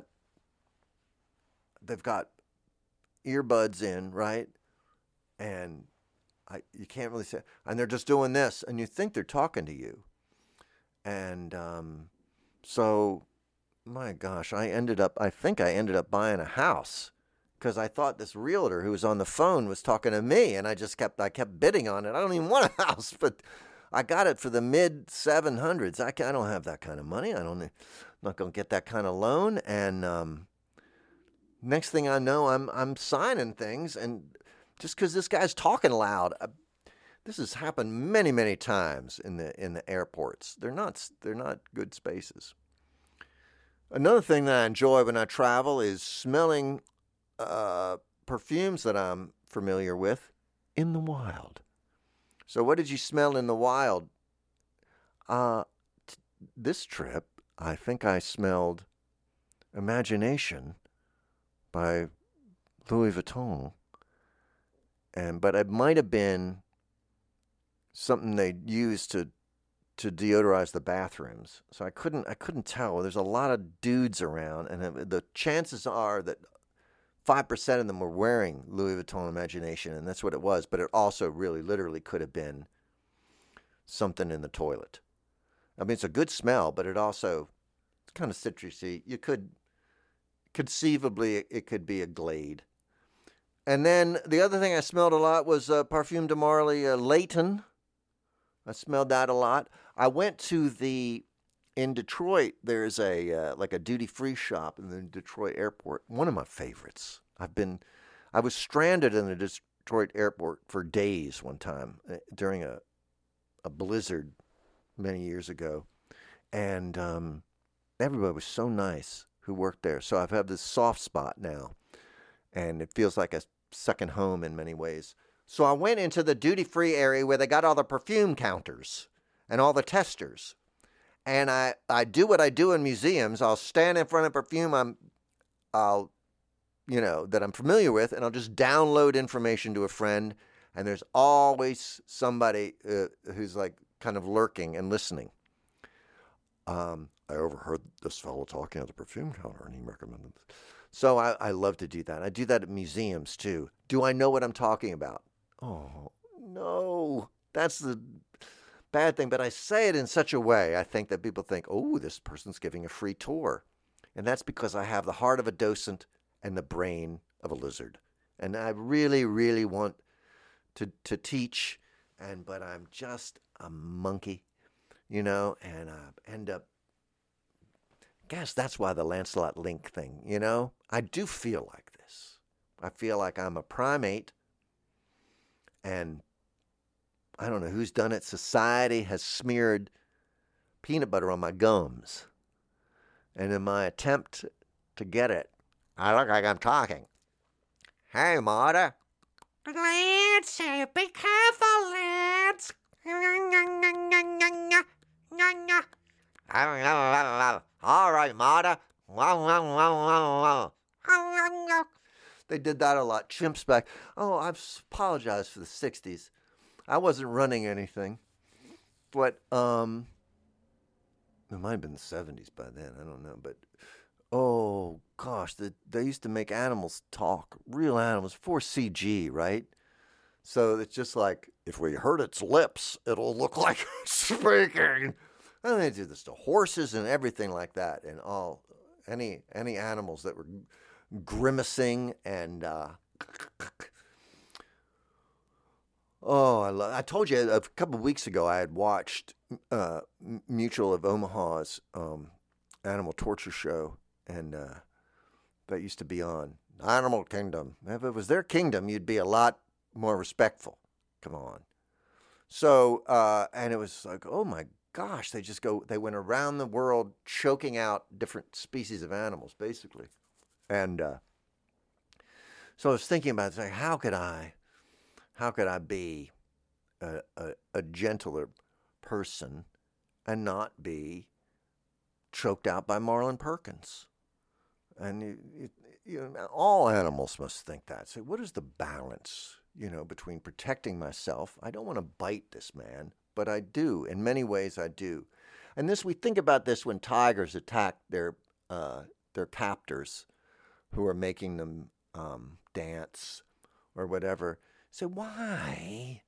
they've got earbuds in, right? And I, you can't really say, and they're just doing this, and you think they're talking to you. And um, so, my gosh, I ended up, I think I ended up buying a house because I thought this realtor who was on the phone was talking to me, and I just kept, I kept bidding on it. I don't even want a house, but I got it for the mid seven hundreds. I, I don't have that kind of money. I don't, I'm not going to get that kind of loan. And um, next thing I know, I'm I'm signing things, and just because this guy's talking loud. I, This has happened many, many times in the in the airports. They're not they're not good spaces. Another thing that I enjoy when I travel is smelling uh, perfumes that I'm familiar with in the wild. So, what did you smell in the wild? Uh, t- this trip, I think I smelled Imagination by Louis Vuitton, and but it might have been something they used to to deodorize the bathrooms. So I couldn't I couldn't tell. There's a lot of dudes around, and the chances are that five percent of them were wearing Louis Vuitton Imagination, and that's what it was. But it also really literally could have been something in the toilet. I mean, it's a good smell, but it also, it's kind of citrusy. You could, conceivably, it could be a Glade. And then the other thing I smelled a lot was uh, Parfum de Marly uh, Layton. I smelled that a lot. I went to the, in Detroit, there's a, uh, like a duty-free shop in the Detroit airport. One of my favorites. I've been, I was stranded in the Detroit airport for days one time uh, during a, a blizzard many years ago. And um, everybody was so nice who worked there. So I've had this soft spot now. And it feels like a second home in many ways. So I went into the duty-free area where they got all the perfume counters and all the testers. And I, I do what I do in museums. I'll stand in front of perfume I'm, I'll, you know, that I'm familiar with, and I'll just download information to a friend. And there's always somebody uh, who's like kind of lurking and listening. Um, I overheard this fellow talking at the perfume counter, and he recommended this. So I, I love to do that. I do that at museums, too. Do I know what I'm talking about? Oh, no. That's the bad thing. But I say it in such a way, I think, that people think, oh, this person's giving a free tour. And that's because I have the heart of a docent and the brain of a lizard. And I really, really want to to teach, and but I'm just a monkey, you know, and I end up, guess that's why the Lancelot Link thing, you know? I do feel like this. I feel like I'm a primate, and I don't know who's done it. Society has smeared peanut butter on my gums. And in my attempt to get it, I look like I'm talking. Hey, Marta. Lance, be careful, Lance. All right, Marta. They did that a lot. Chimps back. Oh, I apologize for the sixties. I wasn't running anything. But, um, it might have been the seventies by then. I don't know. But, oh, gosh, the, they used to make animals talk. Real animals. Before C G, right? So it's just like, if we hurt its lips, it'll look like it's speaking. And they do this to horses and everything like that. And all, any, any animals that were grimacing and, uh, oh, I love, I told you a couple of weeks ago I had watched uh, Mutual of Omaha's um, animal torture show, and uh, that used to be on Animal Kingdom. If it was their kingdom, you'd be a lot more respectful. Come on. So, uh, and it was like, oh my gosh, they just go, they went around the world choking out different species of animals, basically. And uh, so I was thinking about it, like, how could I, how could I be a, a, a gentler person and not be choked out by Marlin Perkins? And you, you, you know, all animals must think that. So what is the balance, you know, between protecting myself? I don't want to bite this man, but I do. In many ways, I do. And this, we think about this when tigers attack their uh, their captors, who are making them um, dance or whatever. So why,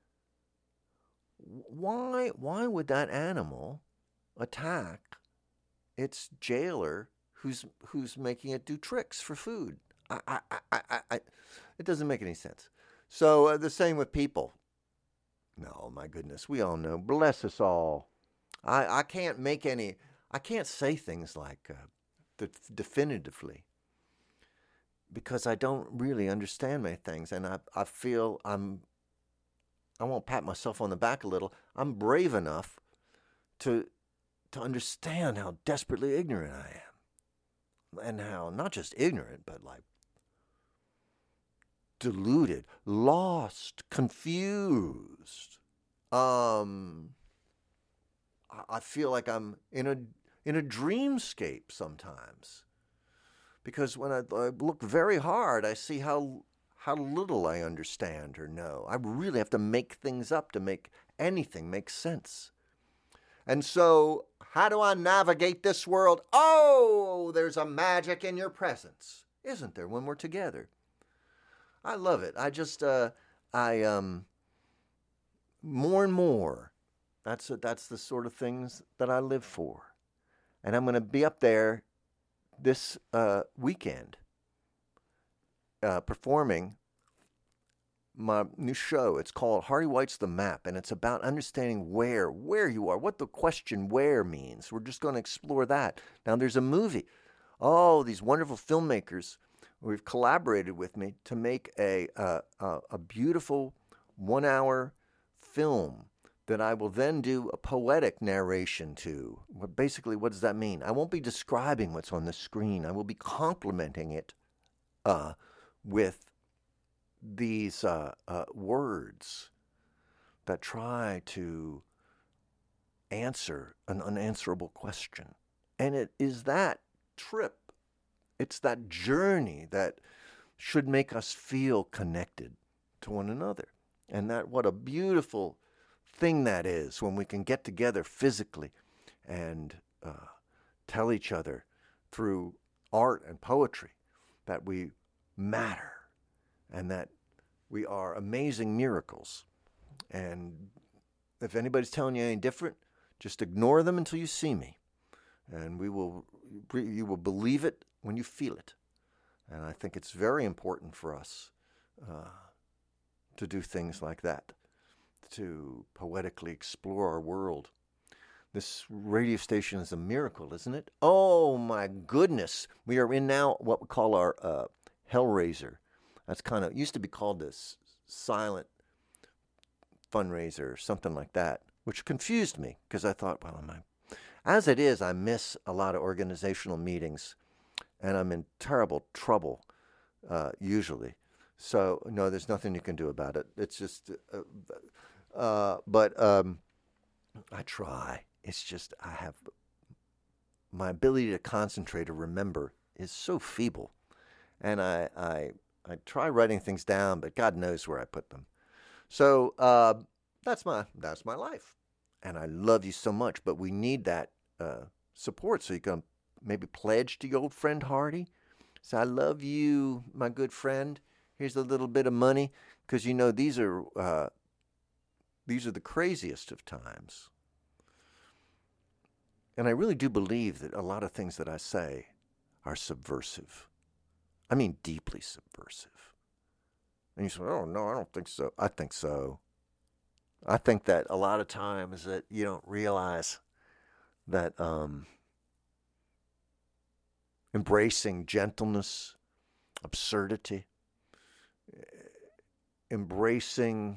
why, why would that animal attack its jailer who's who's making it do tricks for food? I, I, I, I, I it doesn't make any sense. So uh, the same with people. No, my goodness, we all know. Bless us all. I, I can't make any. I can't say things like uh, the, definitively, because I don't really understand many things, and I I feel I'm. I won't pat myself on the back a little. I'm brave enough to to understand how desperately ignorant I am, and how not just ignorant, but like deluded, lost, confused. Um, I, I feel like I'm in a in a dreamscape sometimes, because when I, I look very hard, I see how how little I understand or know. I really have to make things up to make anything make sense. And so, how do I navigate this world? Oh, there's a magic in your presence, isn't there, when we're together? I love it. I just, uh, I, um, more and more, that's, that's the sort of things that I live for. And I'm going to be up there this uh, weekend uh, performing my new show. It's called Hardy White's The Map, and it's about understanding where, where you are, what the question where means. We're just going to explore that. Now, there's a movie. Oh, these wonderful filmmakers who've collaborated with me to make a, uh, a, a beautiful one-hour film that I will then do a poetic narration to. Basically, what does that mean? I won't be describing what's on the screen. I will be complementing it uh, with these uh, uh, words that try to answer an unanswerable question. And it is that trip, it's that journey that should make us feel connected to one another. And that what a beautiful thing that is when we can get together physically and uh, tell each other through art and poetry that we matter and that we are amazing miracles. And if anybody's telling you any different, just ignore them until you see me. And we will, you will believe it when you feel it. And I think it's very important for us uh, to do things like that, to poetically explore our world. This radio station is a miracle, isn't it? Oh, my goodness. We are in now what we call our uh, Hellraiser. That's kind of, used to be called this silent fundraiser or something like that, which confused me because I thought, well, am I, As it is, I miss a lot of organizational meetings, and I'm in terrible trouble uh, usually. So, no, there's nothing you can do about it. It's just, uh, uh, but um, I try. It's just I have, my ability to concentrate or remember is so feeble. And I, I, I try writing things down, but God knows where I put them. So uh, that's my that's my life. And I love you so much, but we need that uh, support. So you can maybe pledge to your old friend Hardy. Say, I love you, my good friend. Here's a little bit of money, because you know these are uh, these are the craziest of times. And I really do believe that a lot of things that I say are subversive. I mean, deeply subversive. And you say, oh, no, I don't think so. I think so. I think that a lot of times that you don't realize that um, embracing gentleness, absurdity, embracing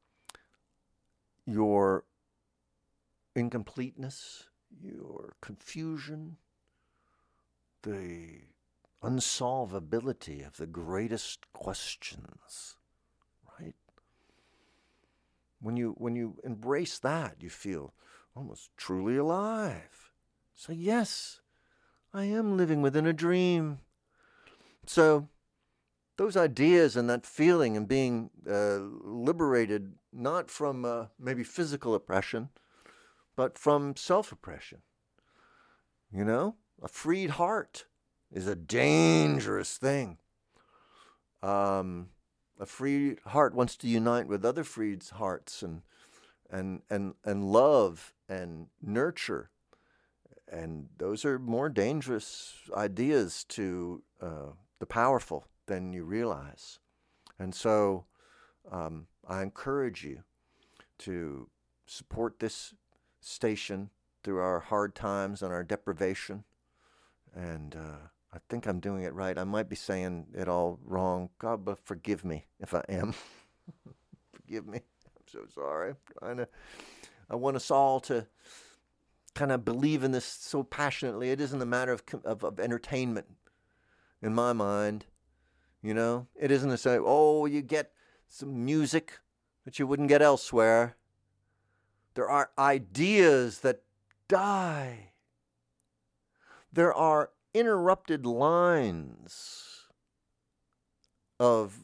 your incompleteness, your confusion, the unsolvability of the greatest questions, right? When you when you embrace that, you feel almost truly alive. So yes, I am living within a dream. So those ideas and that feeling and being uh, liberated, not from uh, maybe physical oppression, but from self-oppression. You know, a freed heart is a dangerous thing. Um, a free heart wants to unite with other freed hearts and and and and love and nurture, and those are more dangerous ideas to uh, the powerful than you realize. And so, um, I encourage you to support this station through our hard times and our deprivation, and uh, I think I'm doing it right. I might be saying it all wrong. God, but forgive me if I am. Forgive me. I'm so sorry. I'm trying to, I want us all to kind of believe in this so passionately. It isn't a matter of, of, of entertainment in my mind. You know, it isn't to say, oh, you get some music that you wouldn't get elsewhere. There are ideas that die. There are interrupted lines of,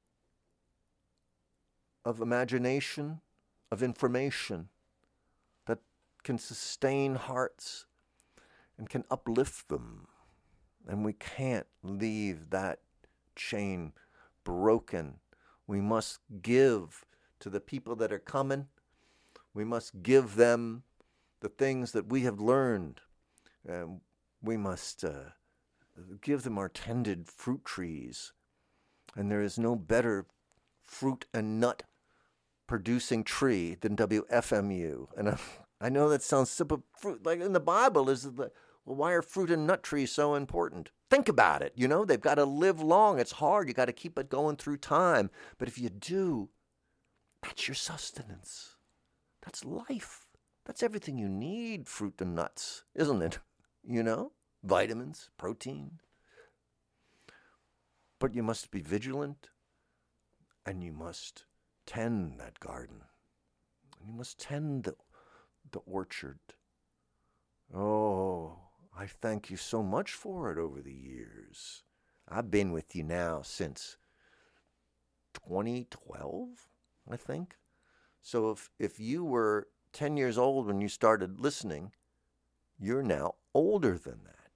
of imagination, of information that can sustain hearts and can uplift them. And we can't leave that chain broken. We must give to the people that are coming. We must give them the things that we have learned. And we must uh, give them our tended fruit trees. And there is no better fruit and nut producing tree than W F M U. And I, I know that sounds simple. Fruit, like in the Bible, is the, well, why are fruit and nut trees so important? Think about it. You know, they've got to live long. It's hard. You got to keep it going through time. But if you do, that's your sustenance. That's life. That's everything you need, fruit and nuts, isn't it? You know, vitamins, protein. But you must be vigilant, and you must tend that garden. And you must tend the, the orchard. Oh, I thank you so much for it over the years. I've been with you now since twenty twelve, I think. So if, if you were ten years old when you started listening, you're now older than that.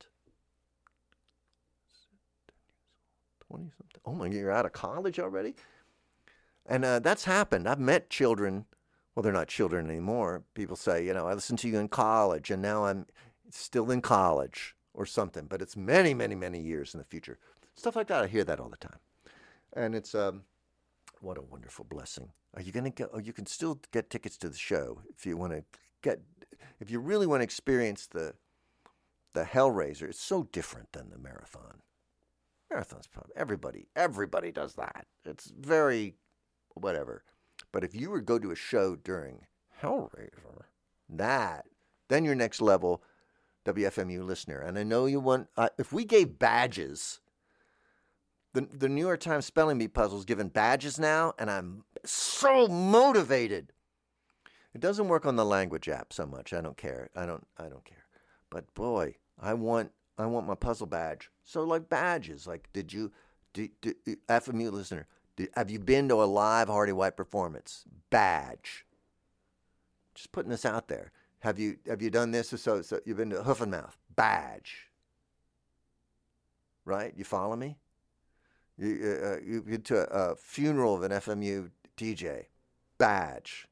twenty something. Oh my, you're out of college already? And uh, that's happened. I've met children. Well, they're not children anymore. People say, you know, I listened to you in college, and now I'm still in college or something. But it's many, many, many years in the future. Stuff like that. I hear that all the time. And it's, um, what a wonderful blessing. Are you going to get, oh, you can still get tickets to the show if you want to get, if you really want to experience the, the Hellraiser. It's so different than the marathon. Marathon's probably, everybody, everybody does that. It's very, whatever. But if you were to go to a show during Hellraiser, that, then your next level, W F M U listener, and I know you want, uh, if we gave badges, the, the New York Times Spelling Bee puzzle's given badges now, and I'm so motivated. It doesn't work on the language app so much. I don't care. I don't, I don't care. But boy, I want, I want my puzzle badge. So like badges, like, did you, did, did, F M U listener, did, have you been to a live Hardy White performance? Badge. Just putting this out there. Have you have you done this? So, so you've been to Hoof and Mouth? Badge. Right? You follow me? You uh, you've been to a, a funeral of an F M U D J? Badge.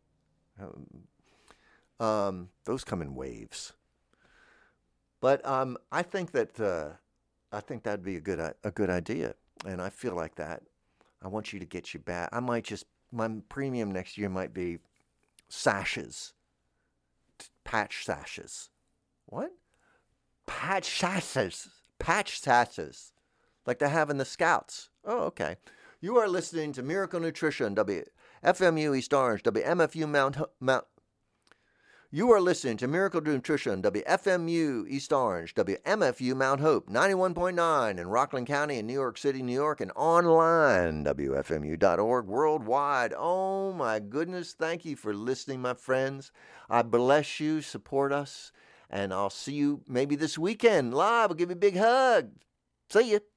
Um, those come in waves. But um, I think that uh, I think that'd be a good a good idea, and I feel like that. I want you to get your badge. I might just my premium next year might be sashes. Patch sashes. What? Patch sashes. Patch sashes. Like they have in the Scouts. Oh, okay. You are listening to Miracle Nutrition, W F M U East Orange, W M F U Mount Mount. You are listening to Miracle Nutrition, W F M U East Orange, W M F U Mount Hope, ninety-one point nine in Rockland County in New York City, New York, and online, W F M U dot org, worldwide. Oh, my goodness. Thank you for listening, my friends. I bless you. Support us. And I'll see you maybe this weekend live. I'll give you a big hug. See you.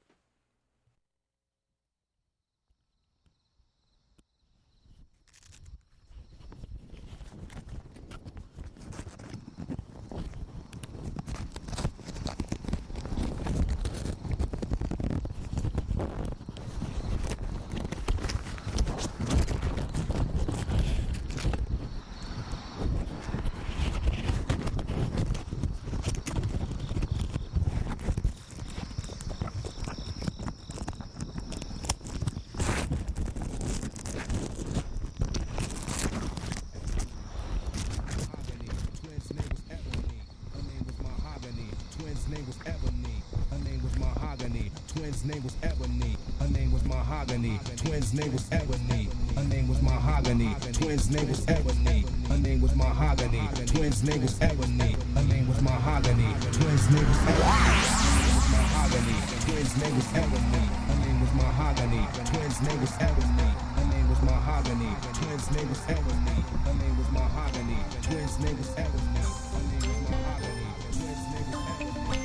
Name was Ebony, her name was Mahogany. Twins' name was Ebony, her name was Mahogany. Twins' name was Ebony, her name was Mahogany. Twins' name was Ebony, her name was Mahogany. Twins' name was Mahogany. Twins' name was Ebony, her name was Mahogany. Twins' name was Ebony, her name was Mahogany. Twins' name was Ebony, her name was Mahogany. Twins' name was Ebony, her name was Mahogany. Twins' name was Ebony.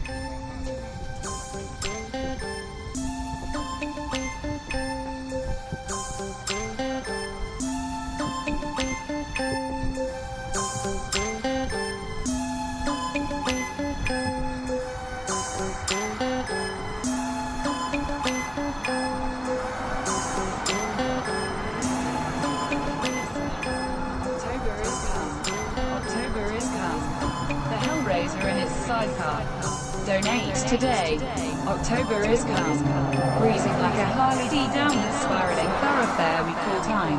Donate today. October is come. Breezing like a Harley D down the spiraling thoroughfare we call time.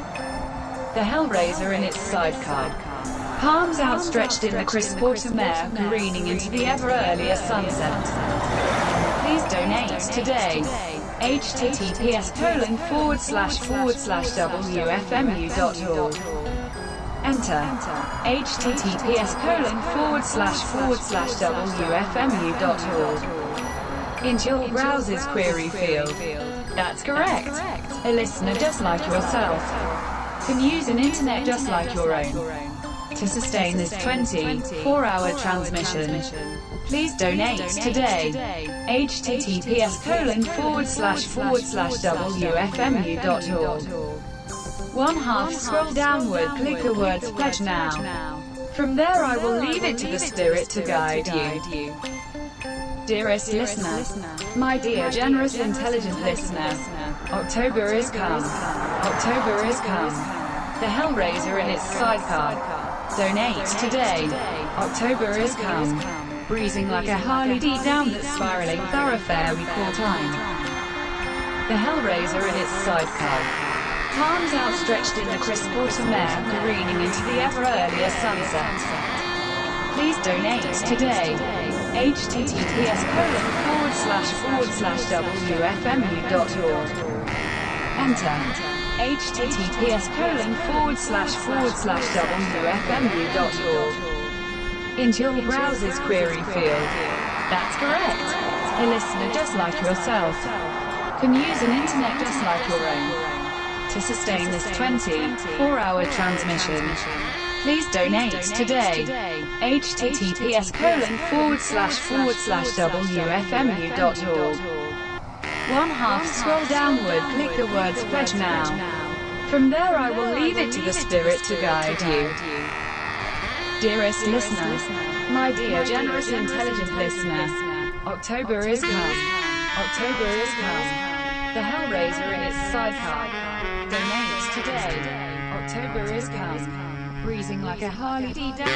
The Hellraiser in its sidecar. Palms outstretched in the crisp autumn air, careening into the ever earlier sunset. Please donate today. https colon forward slash forward slash wfmu dot org. Enter https colon forward slash forward slash wfmu dot org into your browser's query field. That's correct. A listener just like yourself can use an internet just like your own to sustain this twenty-four hour transmission. Please donate today. https colon forward slash forward slash wfmu dot org. One half scroll downward, click the words pledge now. From there I will leave it to the spirit to guide you. Dearest listener, my dear generous intelligent listener, October is come. October is come. The Hellraiser in its sidecar. Donate today. October is come. Breezing like a Harley D down the spiraling thoroughfare we call time. The Hellraiser in its sidecar. Palms outstretched in the crisp autumn air, careening into the ever earlier sunset. Please donate today. https colon forward slash forward slash wfmu dot org. Enter https colon forward slash forward slash wfmu dot org into your browser's query field. That's correct. A listener just like yourself can use an internet just like your own to sustain this twenty-four hour transmission. Please donate today. https colon forward slash forward slash wfmu dot org. One half scroll downward, click the words pledge now. From there I will leave it to the spirit to guide you. Dearest listener, my dear generous intelligent listener, October is come. October is come. The Hellraiser in its sidecar. Donate today. October is come. Breezing like a Harley D. Davidson.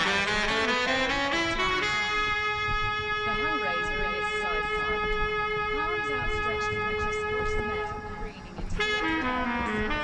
The Hellraiser in its sidecar. Arms outstretched in the crisp metal, careening into the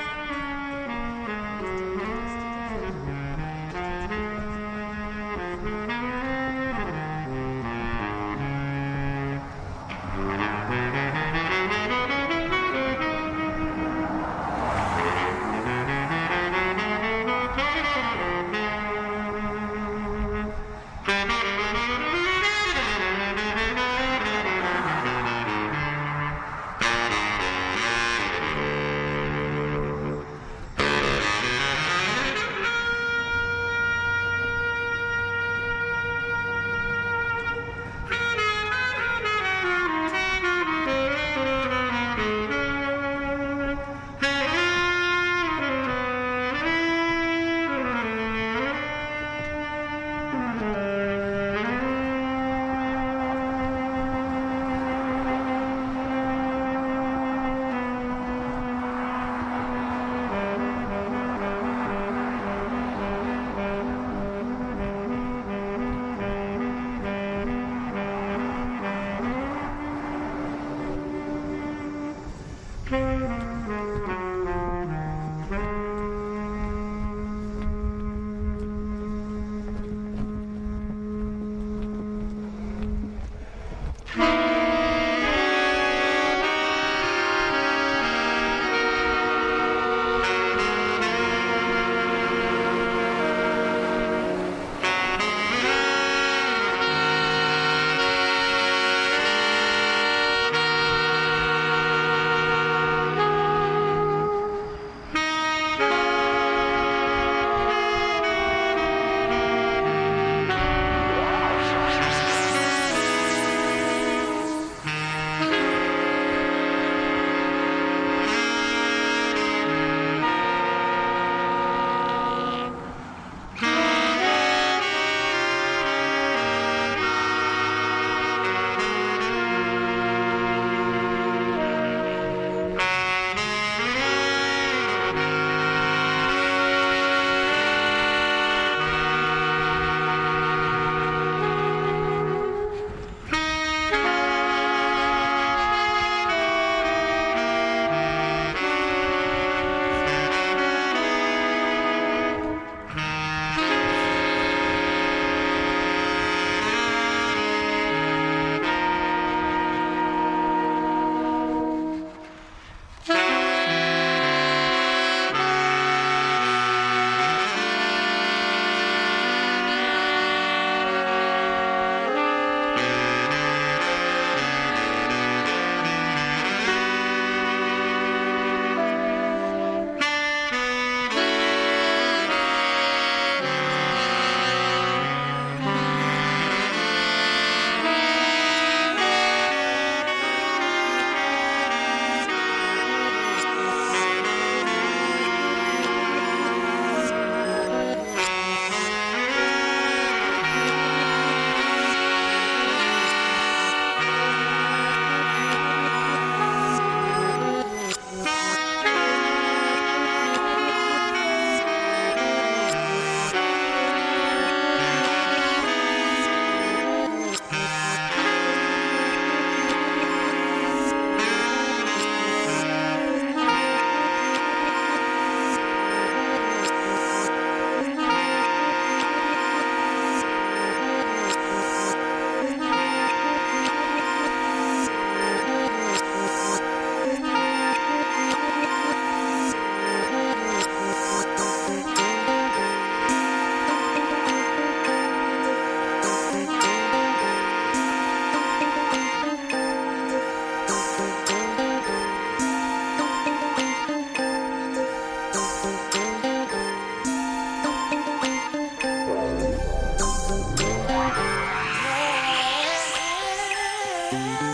yeah.